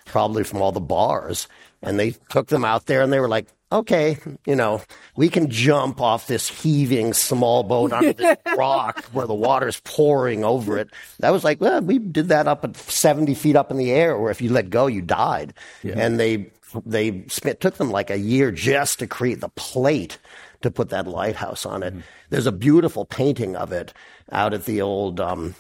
probably from all the bars. And they took them out there and they were like, okay, we can jump off this heaving small boat onto this rock where the water's pouring over it. That was like, well, we did that up at 70 feet up in the air, where if you let go, you died. Yeah. And it took them like a year just to create the plate to put that lighthouse on it. Mm-hmm. There's a beautiful painting of it out at the old the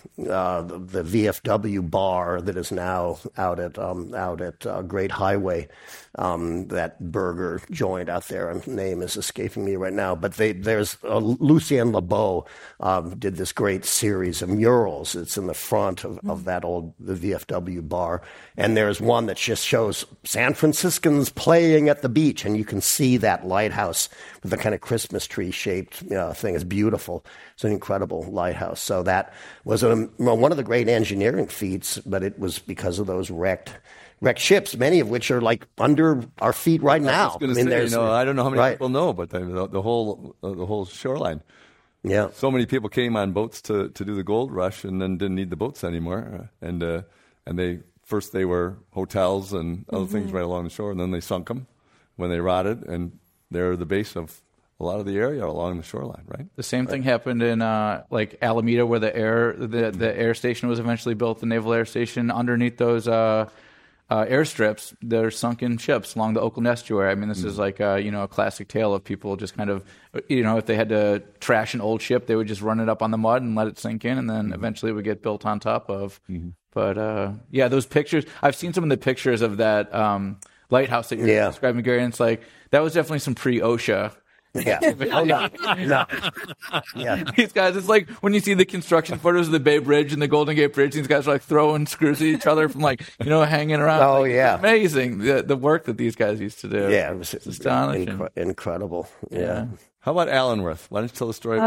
VFW bar that is now out at Great Highway, that burger joint out there. Name is escaping me right now. But there's Lucien Lebeau did this great series of murals. It's in the front of that the VFW bar, and there's one that just shows San Franciscans playing at the beach, and you can see that lighthouse with the kind of Christmas tree shaped thing. It's beautiful. It's an incredible lighthouse. So that was one of the great engineering feats, but it was because of those wrecked ships, many of which are like under our feet right now. I don't know how many people know, but the whole shoreline. Yeah, so many people came on boats to do the gold rush, and then didn't need the boats anymore. And they were hotels and other things right along the shore, and then they sunk them when they rotted, and they're the base of a lot of the area along the shoreline, right? The same thing happened in like Alameda, where the air station was eventually built, the Naval Air Station. Underneath those airstrips, there's sunken ships along the Oakland estuary. I mean, this is like a classic tale of people just kind of, if they had to trash an old ship, they would just run it up on the mud and let it sink in, and then eventually it would get built on top of. Mm-hmm. But those pictures, I've seen some of the pictures of that lighthouse that you're describing, Gary, and it's like, that was definitely some pre-OSHA. Yeah. No. Yeah. These guys, it's like when you see the construction photos of the Bay Bridge and the Golden Gate Bridge, these guys are like throwing screws at each other from hanging around. Oh, it's amazing, the work that these guys used to do. Yeah, it was astonishing. Incredible. Yeah. How about Allenworth? Why don't you tell the story?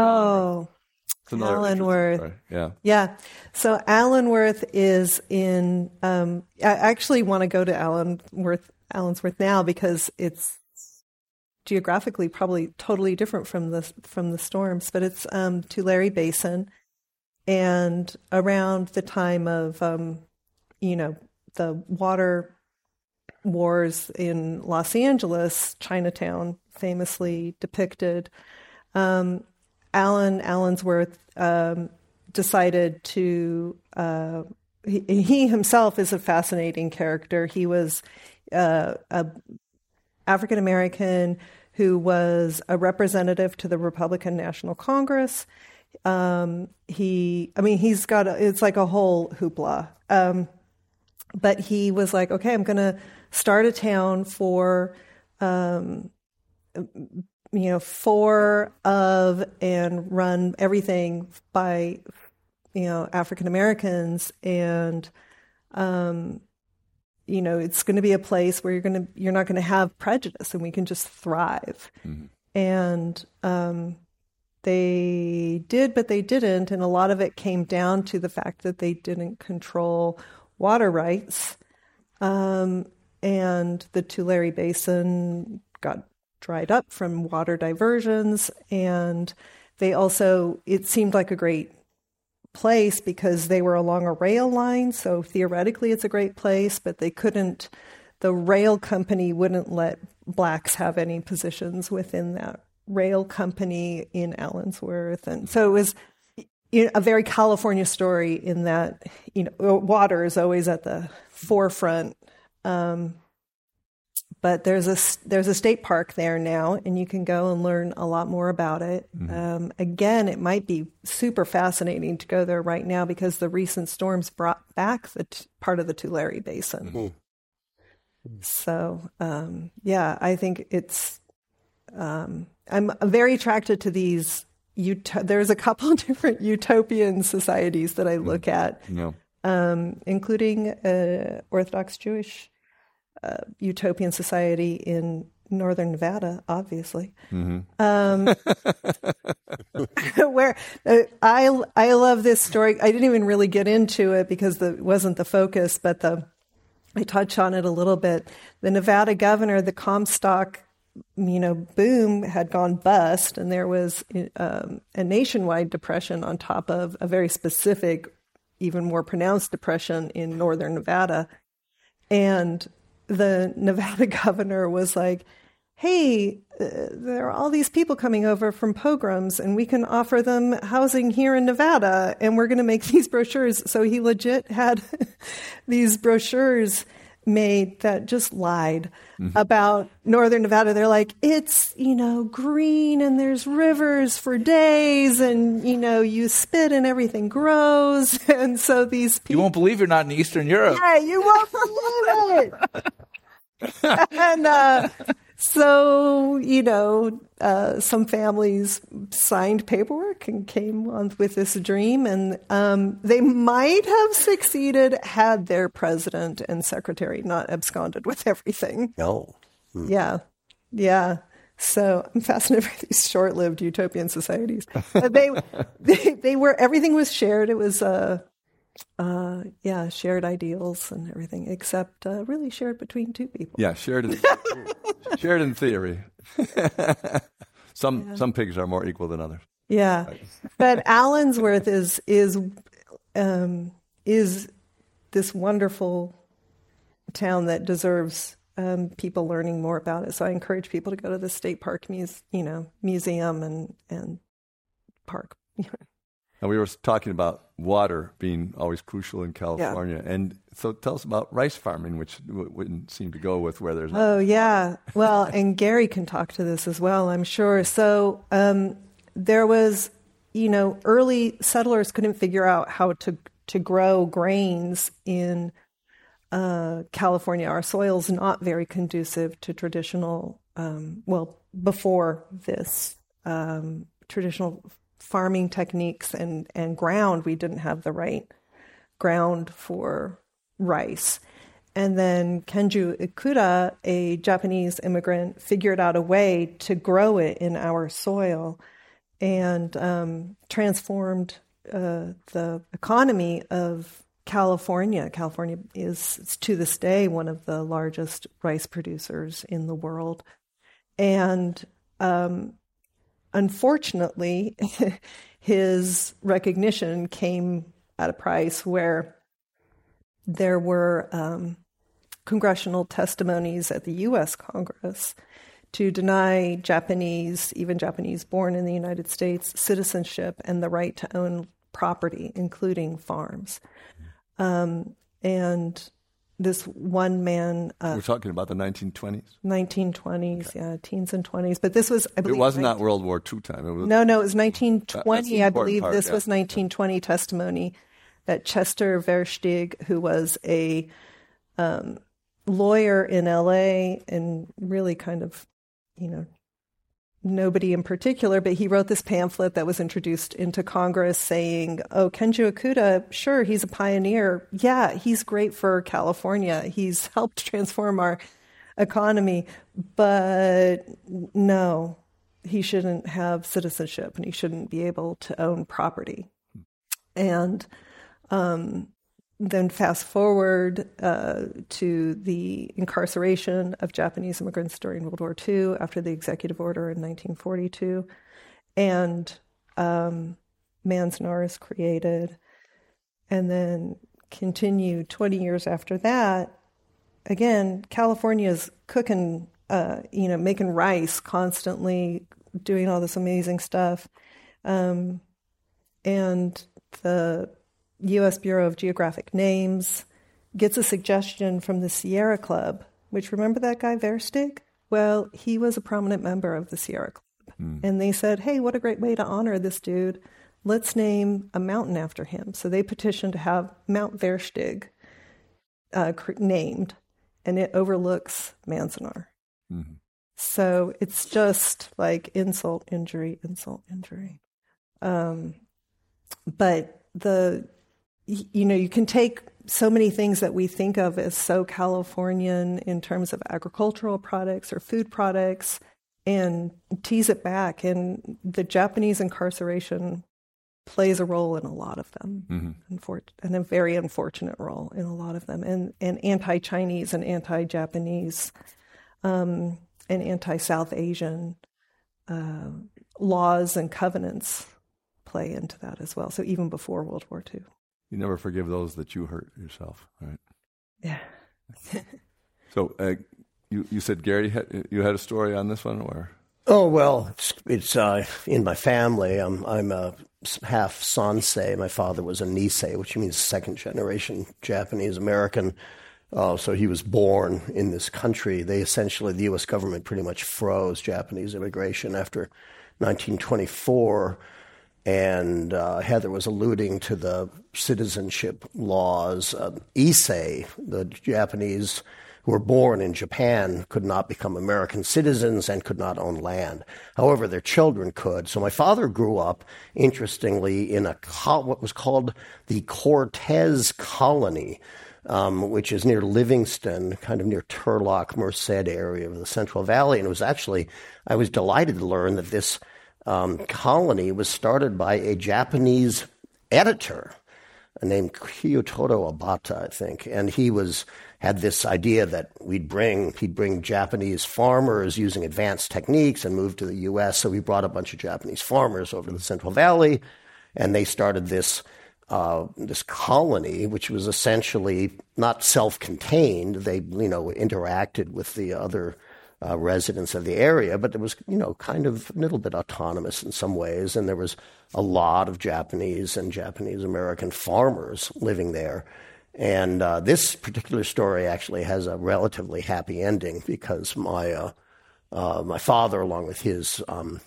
Allenworth. Yeah. So Allenworth is in, I actually want to go to Allensworth now because it's geographically probably totally different from the storms, but it's Tulare Basin, and around the time of the water wars in Los Angeles, Chinatown famously depicted, Allensworth decided to he himself is a fascinating character. He was a African American who was a representative to the Republican National Congress. He's got it's like a whole hoopla. But he was like, okay, I'm going to start a town for and run everything by African Americans, and it's going to be a place where you're not going to have prejudice, and we can just thrive. Mm-hmm. And they did, but they didn't, and a lot of it came down to the fact that they didn't control water rights, and the Tulare Basin got dried up from water diversions, and it seemed like a great place because they were along a rail line, so theoretically it's a great place, but the rail company wouldn't let blacks have any positions within that rail company in Allensworth. And so it was a very California story in that, water is always at the forefront. But there's a state park there now, and you can go and learn a lot more about it. Mm-hmm. Again, it might be super fascinating to go there right now because the recent storms brought back the part of the Tulare Basin. Mm-hmm. So, I think it's. I'm very attracted to these. There's a couple of different utopian societies that I look at, including Orthodox Jewish. Utopian society in northern Nevada, obviously, mm-hmm. Where I love this story. I didn't even really get into it because it wasn't the focus, but I touch on it a little bit. The Nevada governor, the Comstock, boom had gone bust, and there was a nationwide depression on top of a very specific, even more pronounced depression in northern Nevada. And the Nevada governor was like, hey, there are all these people coming over from pogroms, and we can offer them housing here in Nevada, and we're going to make these brochures. So he legit had these brochures made that just lied about northern Nevada. They're like, it's, green, and there's rivers for days, and, you spit and everything grows. And so these people... You won't believe you're not in Eastern Europe. Yeah, you won't believe it. And so, some families signed paperwork and came on with this dream, and they might have succeeded had their president and secretary not absconded with everything. No. Yeah. So I'm fascinated by these short-lived utopian societies. They were, everything was shared. It was, shared ideals and everything, except really shared between two people. Yeah, shared in theory. Some pigs are more equal than others. Yeah, but Allensworth is this wonderful town that deserves people learning more about it. So I encourage people to go to the State Park Museum and park. And we were talking about water being always crucial in California. Yeah. And so tell us about rice farming, which wouldn't seem to go with where there's... Oh, yeah. Well, and Gary can talk to this as well, I'm sure. So there was, early settlers couldn't figure out how to grow grains in California. Our soil's not very conducive to traditional, before this, traditional farming techniques and ground. We didn't have the right ground for rice. And then Kenju Ikuda, a Japanese immigrant, figured out a way to grow it in our soil and transformed the economy of California. California is, to this day, one of the largest rice producers in the world. And unfortunately, his recognition came at a price where there were congressional testimonies at the U.S. Congress to deny Japanese, even Japanese born in the United States, citizenship and the right to own property, including farms. And this one man... We're talking about the 1920s? 1920s, okay. Yeah, teens and 20s. But this was, I believe... It was not World War II time. It was, no, it was 1920. I believe this was 1920 testimony that Chester Versteeg, who was a lawyer in L.A. and really kind of, nobody in particular, but he wrote this pamphlet that was introduced into Congress saying, oh, Kenju Ikuda, sure, he's a pioneer. Yeah, he's great for California. He's helped transform our economy, but no, he shouldn't have citizenship and he shouldn't be able to own property. And then fast forward to the incarceration of Japanese immigrants during World War II after the executive order in 1942. And Manzanar is created. And then continued 20 years after that. Again, California's cooking, making rice constantly, doing all this amazing stuff. And the U.S. Bureau of Geographic Names gets a suggestion from the Sierra Club, which, remember that guy Versteeg? Well, he was a prominent member of the Sierra Club. And they said, hey, what a great way to honor this dude. Let's name a mountain after him. So they petitioned to have Mount Versteeg named, and it overlooks Manzanar. Mm-hmm. So it's just like insult, injury, insult, injury. But you can take so many things that we think of as so Californian in terms of agricultural products or food products and tease it back. And the Japanese incarceration plays a role in a lot of them, and a very unfortunate role in a lot of them. And anti-Chinese and anti-Japanese and anti-South Asian laws and covenants play into that as well. So even before World War II. You never forgive those that you hurt yourself, right? Yeah. So you said, Gary, you had a story on this one, or? Oh, well, it's in my family. I'm a half Sansei. My father was a Nisei, which means second-generation Japanese-American. So he was born in this country. The U.S. government pretty much froze Japanese immigration after 1924. And Heather was alluding to the citizenship laws. Issei, the Japanese who were born in Japan, could not become American citizens and could not own land. However, their children could. So my father grew up, interestingly, in what was called the Cortez Colony, which is near Livingston, kind of near Turlock, Merced area of the Central Valley. And it was actually, I was delighted to learn that this colony was started by a Japanese editor named Kiyotaro Abata, I think. And he had this idea that he'd bring Japanese farmers using advanced techniques and move to the U.S. So we brought a bunch of Japanese farmers over to the Central Valley, and they started this colony, which was essentially not self-contained. They, interacted with the other residents of the area, but it was, kind of a little bit autonomous in some ways. And there was a lot of Japanese and Japanese-American farmers living there. And this particular story actually has a relatively happy ending because my father, along with his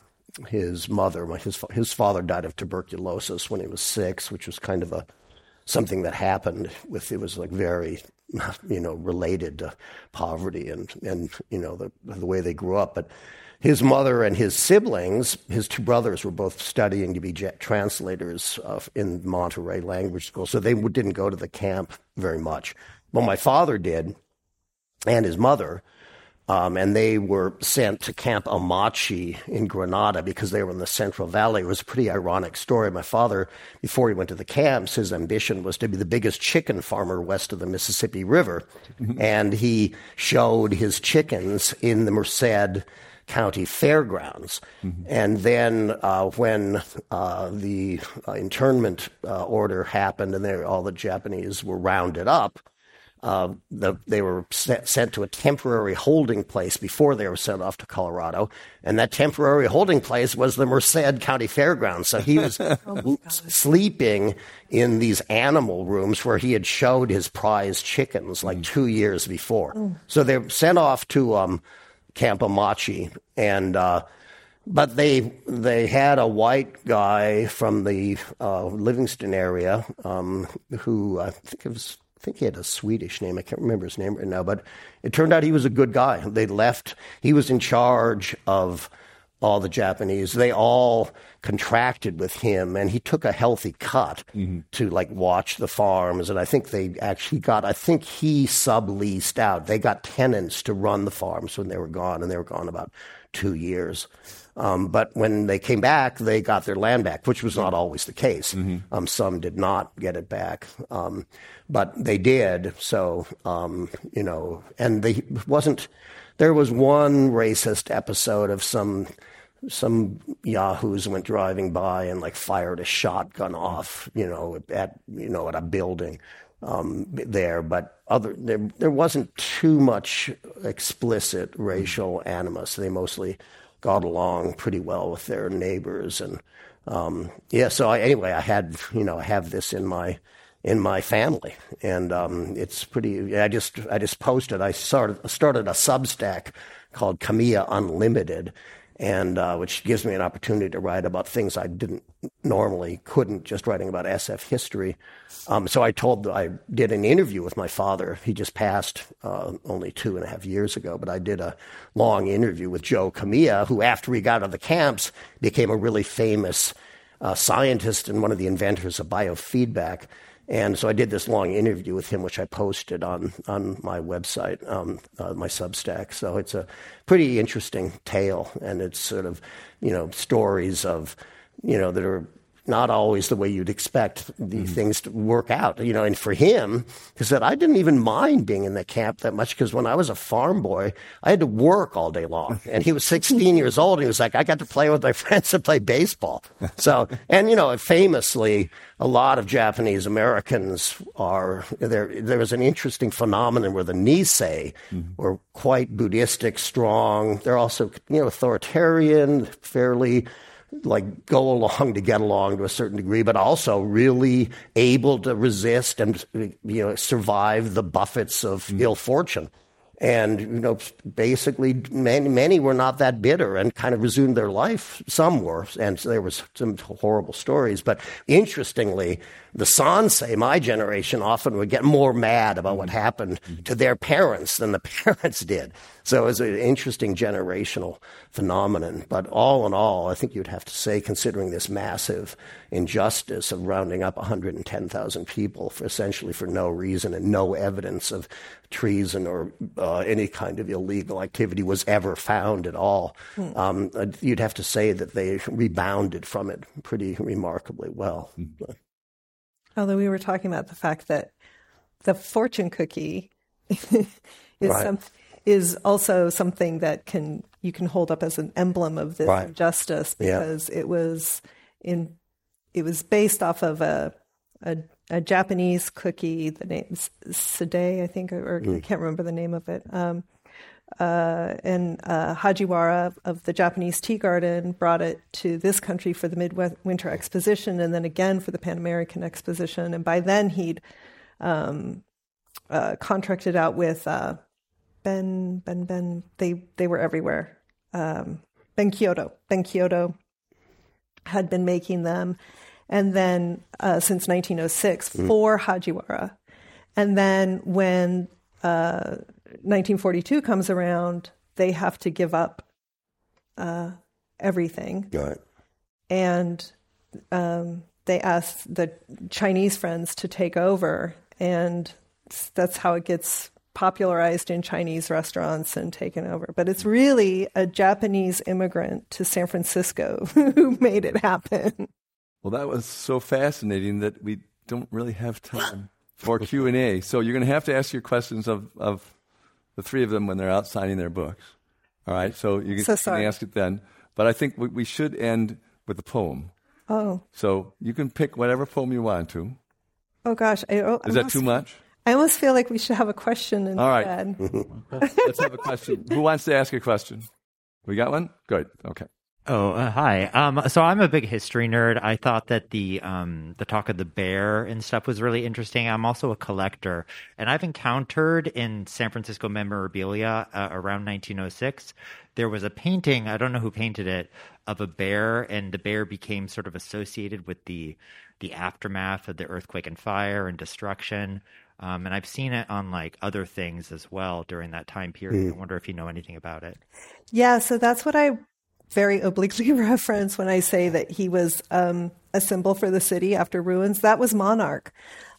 mother, his father died of tuberculosis when he was 6, which was kind of something that happened it was like very, related to poverty and the way they grew up. But his mother and his siblings, his 2 brothers, were both studying to be translators in Monterey Language School, so they didn't go to the camp very much. But my father did, and his mother, and they were sent to Camp Amachi in Granada because they were in the Central Valley. It was a pretty ironic story. My father, before he went to the camps, his ambition was to be the biggest chicken farmer west of the Mississippi River. And he showed his chickens in the Merced County Fairgrounds. And then when the internment order happened and all the Japanese were rounded up, they were sent to a temporary holding place before they were sent off to Colorado. And that temporary holding place was the Merced County Fairgrounds. So he was sleeping in these animal rooms where he had showed his prize chickens like 2 years before. So they were sent off to Camp Amachi, and but they had a white guy from the Livingston area who I think he had a Swedish name. I can't remember his name right now, but it turned out he was a good guy. They left. He was in charge of all the Japanese. They all contracted with him, and he took a healthy cut to watch the farms. And I think he subleased out. They got tenants to run the farms when they were gone, and they were gone about 2 years. But when they came back, they got their land back, which was not always the case. Some did not get it back, but they did. So, and there was one racist episode of some yahoos went driving by and fired a shotgun off, at a building there. But there wasn't too much explicit racial animus. They mostly got along pretty well with their neighbors, and so I have this in my family, and it's pretty. I just posted. I started a Substack called Kamiya Unlimited, and which gives me an opportunity to write about things I couldn't, just writing about SF history. So I did an interview with my father. He just passed only 2.5 years ago, but I did a long interview with Joe Kamiya, who after he got out of the camps became a really famous scientist and one of the inventors of biofeedback. And so I did this long interview with him, which I posted on my website, my Substack. So it's a pretty interesting tale, and it's sort of, stories of, that are not always the way you'd expect the things to work out. And for him, he said, I didn't even mind being in the camp that much because when I was a farm boy, I had to work all day long. And he was 16 years old. And he was like, I got to play with my friends and play baseball. So, and, famously, a lot of Japanese Americans are there. There was an interesting phenomenon where the Nisei were quite Buddhistic, strong. They're also, authoritarian, fairly go along to get along to a certain degree, but also really able to resist and, survive the buffets of ill fortune. And, basically many were not that bitter and kind of resumed their life. Some were, and there was some horrible stories. But interestingly, the Sansei, my generation, often would get more mad about what happened to their parents than the parents did. So it was an interesting generational phenomenon. But all in all, I think you'd have to say, considering this massive injustice of rounding up 110,000 people essentially for no reason and no evidence of treason or any kind of illegal activity was ever found at all, you'd have to say that they rebounded from it pretty remarkably well. Although we were talking about the fact that the fortune cookie is also something that you can hold up as an emblem of this injustice, because it was based off of a Japanese cookie. The name is Sade, I think, or I can't remember the name of it. And Hajiwara of the Japanese Tea Garden brought it to this country for the Midwinter Exposition, and then again for the Pan American Exposition. And by then he'd contracted out with Ben. They were everywhere. Ben Kyoto had been making them. And then since 1906 for Hajiwara. And then when 1942 comes around, they have to give up everything. Right. And they ask the Chinese friends to take over. And that's how it gets popularized in Chinese restaurants and taken over. But it's really a Japanese immigrant to San Francisco who made it happen. Well, that was so fascinating that we don't really have time for Q&A. So you're going to have to ask your questions of the three of them when they're out signing their books. All right? So you can ask it then. But I think we should end with a poem. Oh. So you can pick whatever poem you want to. Oh, gosh. Is that too much? I almost feel like we should have a question instead. All right. Let's have a question. Who wants to ask a question? We got one? Good. Okay. Oh, hi. So I'm a big history nerd. I thought that the talk of the bear and stuff was really interesting. I'm also a collector, and I've encountered in San Francisco memorabilia around 1906, there was a painting, I don't know who painted it, of a bear, and the bear became sort of associated with the aftermath of the earthquake and fire and destruction. And I've seen it on other things as well during that time period. I wonder if you know anything about it. Yeah, so that's what I very obliquely reference when I say that he was a symbol for the city after ruins. That was Monarch.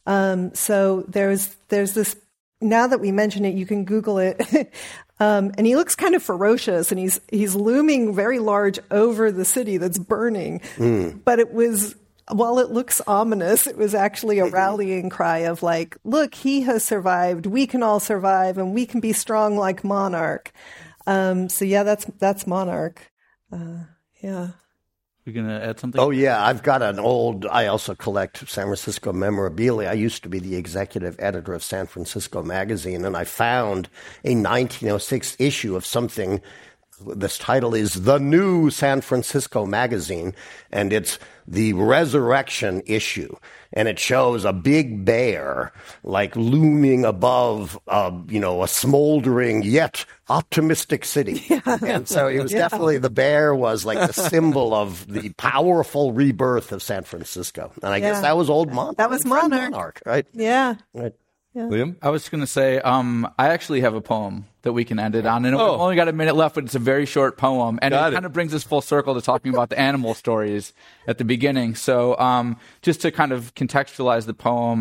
So there's this, now that we mention it, you can Google it. And he looks kind of ferocious, and he's looming very large over the city that's burning. But it was, while it looks ominous, it was actually a rallying cry of look, he has survived, we can all survive, and we can be strong like Monarch. So yeah, that's Monarch. Yeah. You're going to add something? Oh, yeah. I also collect San Francisco memorabilia. I used to be the executive editor of San Francisco Magazine, and I found a 1906 issue of something. This title is The New San Francisco Magazine, and it's the Resurrection issue. And it shows a big bear, looming above, a smoldering yet optimistic city. Yeah. And so it was definitely, the bear was the symbol of the powerful rebirth of San Francisco. And I guess that was old Monarch. That was Monarch. Right? Yeah. Right. Yeah. Liam? I was going to say, I actually have a poem that we can end it on. And we've only got a minute left, but it's a very short poem. And it kind of brings us full circle to talking about the animal stories at the beginning. So just to kind of contextualize the poem,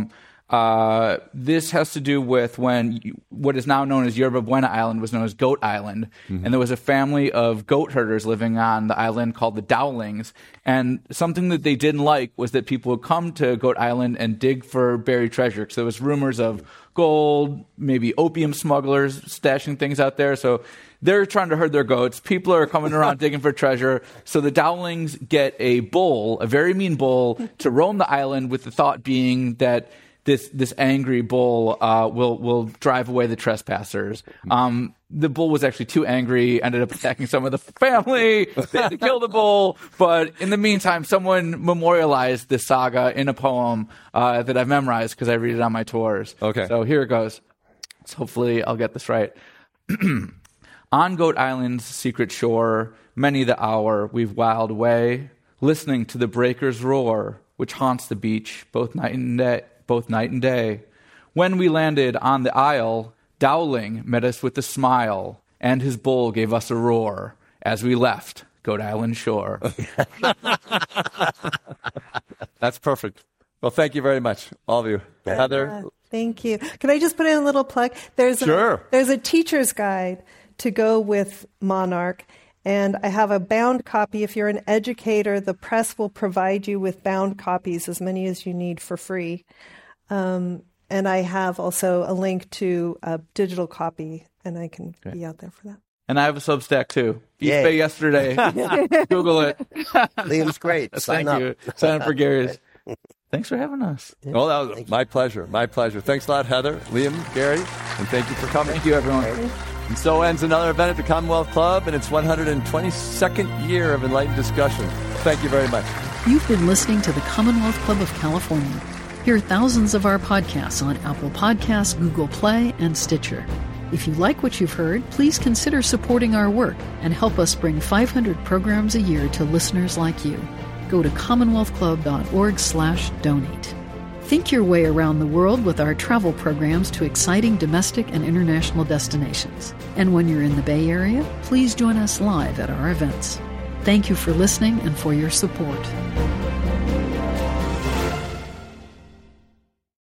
This has to do with when what is now known as Yerba Buena Island was known as Goat Island. And there was a family of goat herders living on the island called the Dowlings. And something that they didn't like was that people would come to Goat Island and dig for buried treasure. Because there was rumors of gold, maybe opium smugglers stashing things out there. So they're trying to herd their goats. People are coming around digging for treasure. So the Dowlings get a bull, a very mean bull, to roam the island, with the thought being that this angry bull will drive away the trespassers. The bull was actually too angry, ended up attacking some of the family. They had to kill the bull. But in the meantime, someone memorialized this saga in a poem that I've memorized because I read it on my tours. Okay. So here it goes. So hopefully I'll get this right. On Goat Island's secret shore, many the hour we've whiled away, listening to the breakers' roar, which haunts the beach both night and day. When we landed on the isle, Dowling met us with a smile, and his bull gave us a roar as we left Goat Island shore. That's perfect. Well, thank you very much, all of you. Heather? Thank you. Can I just put in a little plug? There's a teacher's guide to go with Monarch, and I have a bound copy. If you're an educator, the press will provide you with bound copies, as many as you need, for free. And I have also a link to a digital copy, and I can be out there for that. And I have a Substack, too. East Bay Yesterday. Google it. Liam's great. Thank you. Sign up for Gary's. Thanks for having us. Well, that was my pleasure. My pleasure. Thanks a lot, Heather, Liam, Gary, and thank you for coming. Thank you, everyone. And so ends another event at the Commonwealth Club in its 122nd year of enlightened discussion. Thank you very much. You've been listening to the Commonwealth Club of California. Hear thousands of our podcasts on Apple Podcasts, Google Play, and Stitcher. If you like what you've heard, please consider supporting our work and help us bring 500 programs a year to listeners like you. Go to commonwealthclub.org/donate. Think your way around the world with our travel programs to exciting domestic and international destinations. And when you're in the Bay Area, please join us live at our events. Thank you for listening and for your support.